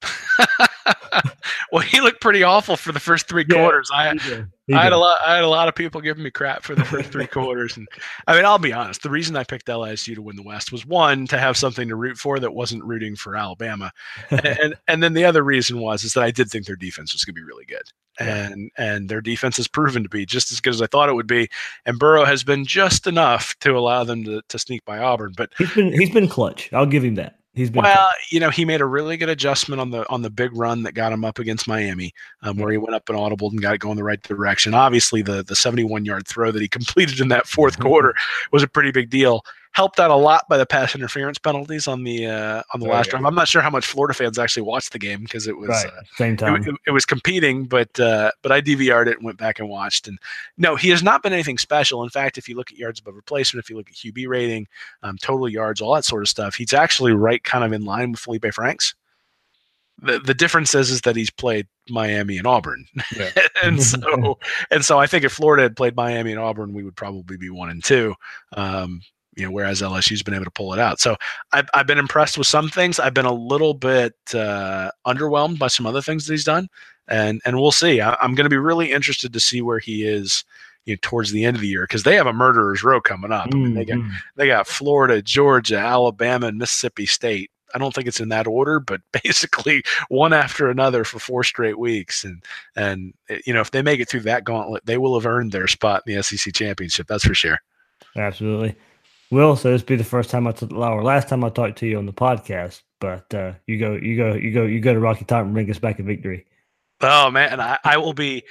[SPEAKER 3] Well, he looked pretty awful for the first 3 quarters. I had a lot of people giving me crap for the first 3 quarters, and I'll be honest. The reason I picked LSU to win the West was, one, to have something to root for that wasn't rooting for Alabama, and then the other reason is that I did think their defense was going to be really good, and their defense has proven to be just as good as I thought it would be, and Burrow has been just enough to allow them to sneak by Auburn. But
[SPEAKER 2] he's been clutch. I'll give him that.
[SPEAKER 3] He made a really good adjustment on the big run that got him up against Miami, where he went up and audibled and got it going the right direction. Obviously, the 71-yard throw that he completed in that fourth quarter was a pretty big deal. Helped out a lot by the pass interference penalties on the last drive. I'm not sure how much Florida fans actually watched the game, because it was
[SPEAKER 2] same time.
[SPEAKER 3] It was competing, but I DVR'd it and went back and watched. And no, he has not been anything special. In fact, if you look at yards above replacement, if you look at QB rating, total yards, all that sort of stuff, he's actually right kind of in line with Felipe Franks. The difference is that he's played Miami and Auburn, and so I think if Florida had played Miami and Auburn, we would probably be 1-2. Whereas LSU's been able to pull it out. So I've been impressed with some things. I've been a little bit underwhelmed by some other things that he's done, and we'll see. I'm going to be really interested to see where he is towards the end of the year, because they have a murderer's row coming up. They got Florida, Georgia, Alabama, and Mississippi State. I don't think it's in that order, but basically one after another for 4 straight weeks. And if they make it through that gauntlet, they will have earned their spot in the SEC championship. That's for sure.
[SPEAKER 2] Absolutely. Will, so this be the first time or last time I talked to you on the podcast. But you go to Rocky Top and bring us back a victory.
[SPEAKER 3] Oh man, I will be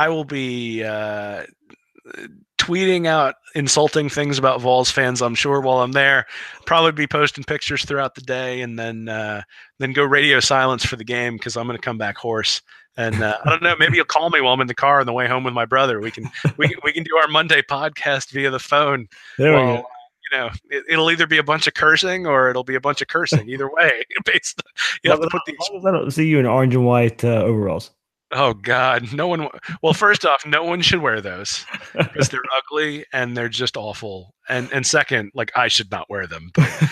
[SPEAKER 3] tweeting out insulting things about Vols fans, I'm sure, while I'm there. Probably be posting pictures throughout the day, and then go radio silence for the game because I'm going to come back hoarse. And I don't know, maybe you'll call me while I'm in the car on the way home with my brother. We can do our Monday podcast via the phone.
[SPEAKER 2] There we go.
[SPEAKER 3] It'll either be a bunch of cursing or it'll be a bunch of cursing. Either way, you have to put these.
[SPEAKER 2] I don't see you in orange and white overalls.
[SPEAKER 3] Oh God, no one. Well, first off, no one should wear those because they're ugly and they're just awful. And second, like I should not wear them.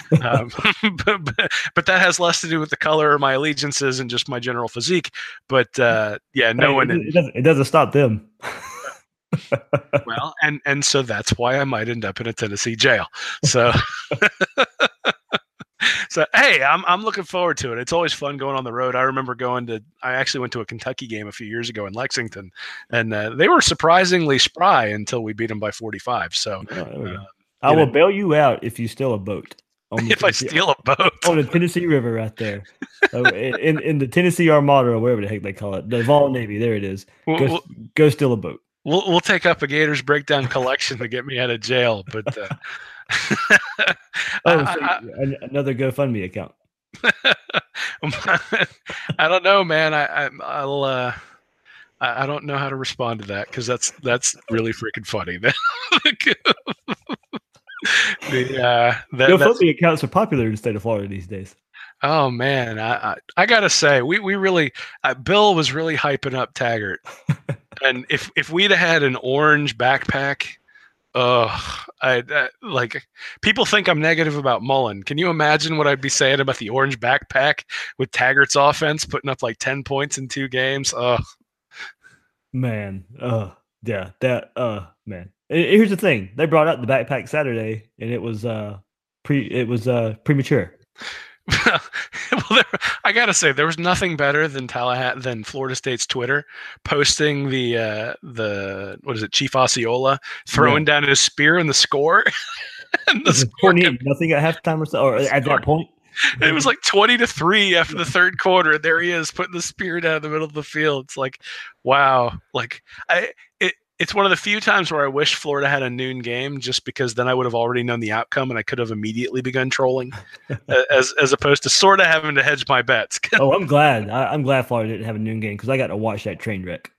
[SPEAKER 3] But that has less to do with the color or my allegiances and just my general physique. But yeah, no one.
[SPEAKER 2] It doesn't stop them.
[SPEAKER 3] Well, and so that's why I might end up in a Tennessee jail. So. So hey, I'm looking forward to it. It's always fun going on the road. I remember I actually went to a Kentucky game a few years ago in Lexington, and they were surprisingly spry until we beat them by 45. So
[SPEAKER 2] I will bail you out if you steal a boat.
[SPEAKER 3] If I steal a boat
[SPEAKER 2] on the Tennessee River right there, in the Tennessee Armada or whatever the heck they call it, the Vol Navy. There it is. Go steal a boat.
[SPEAKER 3] We'll take up a Gators Breakdown collection to get me out of jail, but.
[SPEAKER 2] Another GoFundMe account.
[SPEAKER 3] I don't know, man. I don't know how to respond to that because that's really freaking funny.
[SPEAKER 2] GoFundMe accounts are popular in the state of Florida these days.
[SPEAKER 3] Oh man, I gotta say, we really Bill was really hyping up Taggart, and if we'd have had an orange backpack. Like people think I'm negative about Mullen. Can you imagine what I'd be saying about the orange backpack with Taggart's offense putting up like 10 points in 2 games?
[SPEAKER 2] Man. Yeah. Man. Here's the thing. They brought out the backpack Saturday and it was premature.
[SPEAKER 3] Well, I gotta say, there was nothing better than Florida State's Twitter posting the what is it, Chief Osceola throwing down his spear in the score. And the score
[SPEAKER 2] nothing at halftime or so, or at that point.
[SPEAKER 3] It was like 20-3 after the third quarter. There he is putting the spear down the middle of the field. It's like, wow. Like it's one of the few times where I wish Florida had a noon game just because then I would have already known the outcome and I could have immediately begun trolling as opposed to sort of having to hedge my bets.
[SPEAKER 2] Oh, I'm glad. I'm glad Florida didn't have a noon game because I got to watch that train wreck.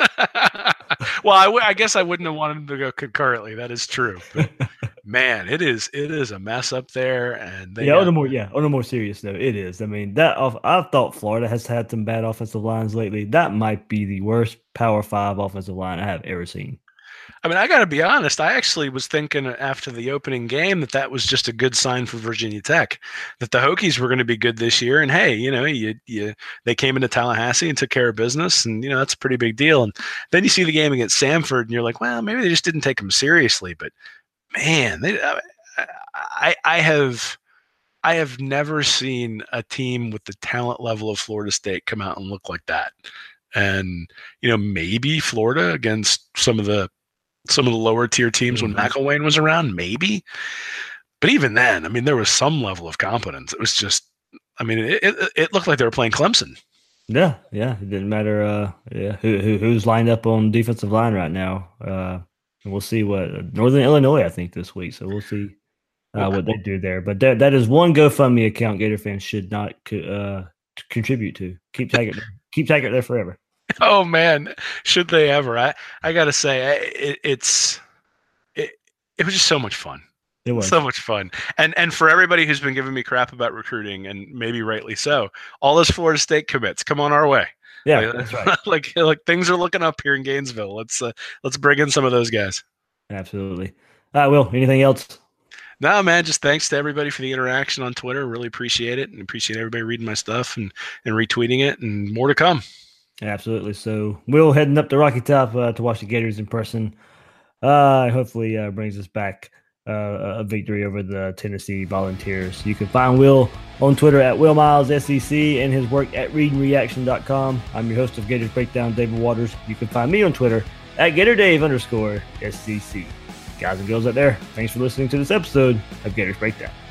[SPEAKER 3] Well, I guess I wouldn't have wanted them to go concurrently. That is true. But man, it is a mess up there. And on a more serious note, it is. I mean, I've thought Florida has had some bad offensive lines lately. That might be the worst Power 5 offensive line I have ever seen. I mean, I got to be honest. I actually was thinking after the opening game that was just a good sign for Virginia Tech, that the Hokies were going to be good this year. And hey, they came into Tallahassee and took care of business, and that's a pretty big deal. And then you see the game against Samford, and you're like, well, maybe they just didn't take them seriously. But man, I have never seen a team with the talent level of Florida State come out and look like that. And maybe Florida against some of the lower tier teams when McElwain was around, maybe. But even then, I mean, there was some level of competence. It was just, I mean, it looked like they were playing Clemson.
[SPEAKER 2] Yeah. It didn't matter who's lined up on defensive line right now. And we'll see what Northern Illinois, I think, this week. So we'll see what they do there. But that is one GoFundMe account Gator fans should not contribute to. Keep Taggart there forever.
[SPEAKER 3] Oh man, should they ever? I gotta say, it was just so much fun.
[SPEAKER 2] It was
[SPEAKER 3] so much fun, and for everybody who's been giving me crap about recruiting, and maybe rightly so, all those Florida State commits, come on our way.
[SPEAKER 2] Yeah, that's right.
[SPEAKER 3] like things are looking up here in Gainesville. Let's bring in some of those guys.
[SPEAKER 2] Absolutely. Will, anything else?
[SPEAKER 3] No, man, just thanks to everybody for the interaction on Twitter. Really appreciate it, and appreciate everybody reading my stuff and retweeting it, and more to come.
[SPEAKER 2] Absolutely. So Will heading up to Rocky Top to watch the Gators in person. Hopefully brings us back a victory over the Tennessee Volunteers. You can find Will on Twitter at Will Miles SEC and his work at readingreaction.com. I'm your host of Gators Breakdown, David Waters. You can find me on Twitter at GatorDave_SEC. Guys and girls out there, thanks for listening to this episode of Gators Breakdown.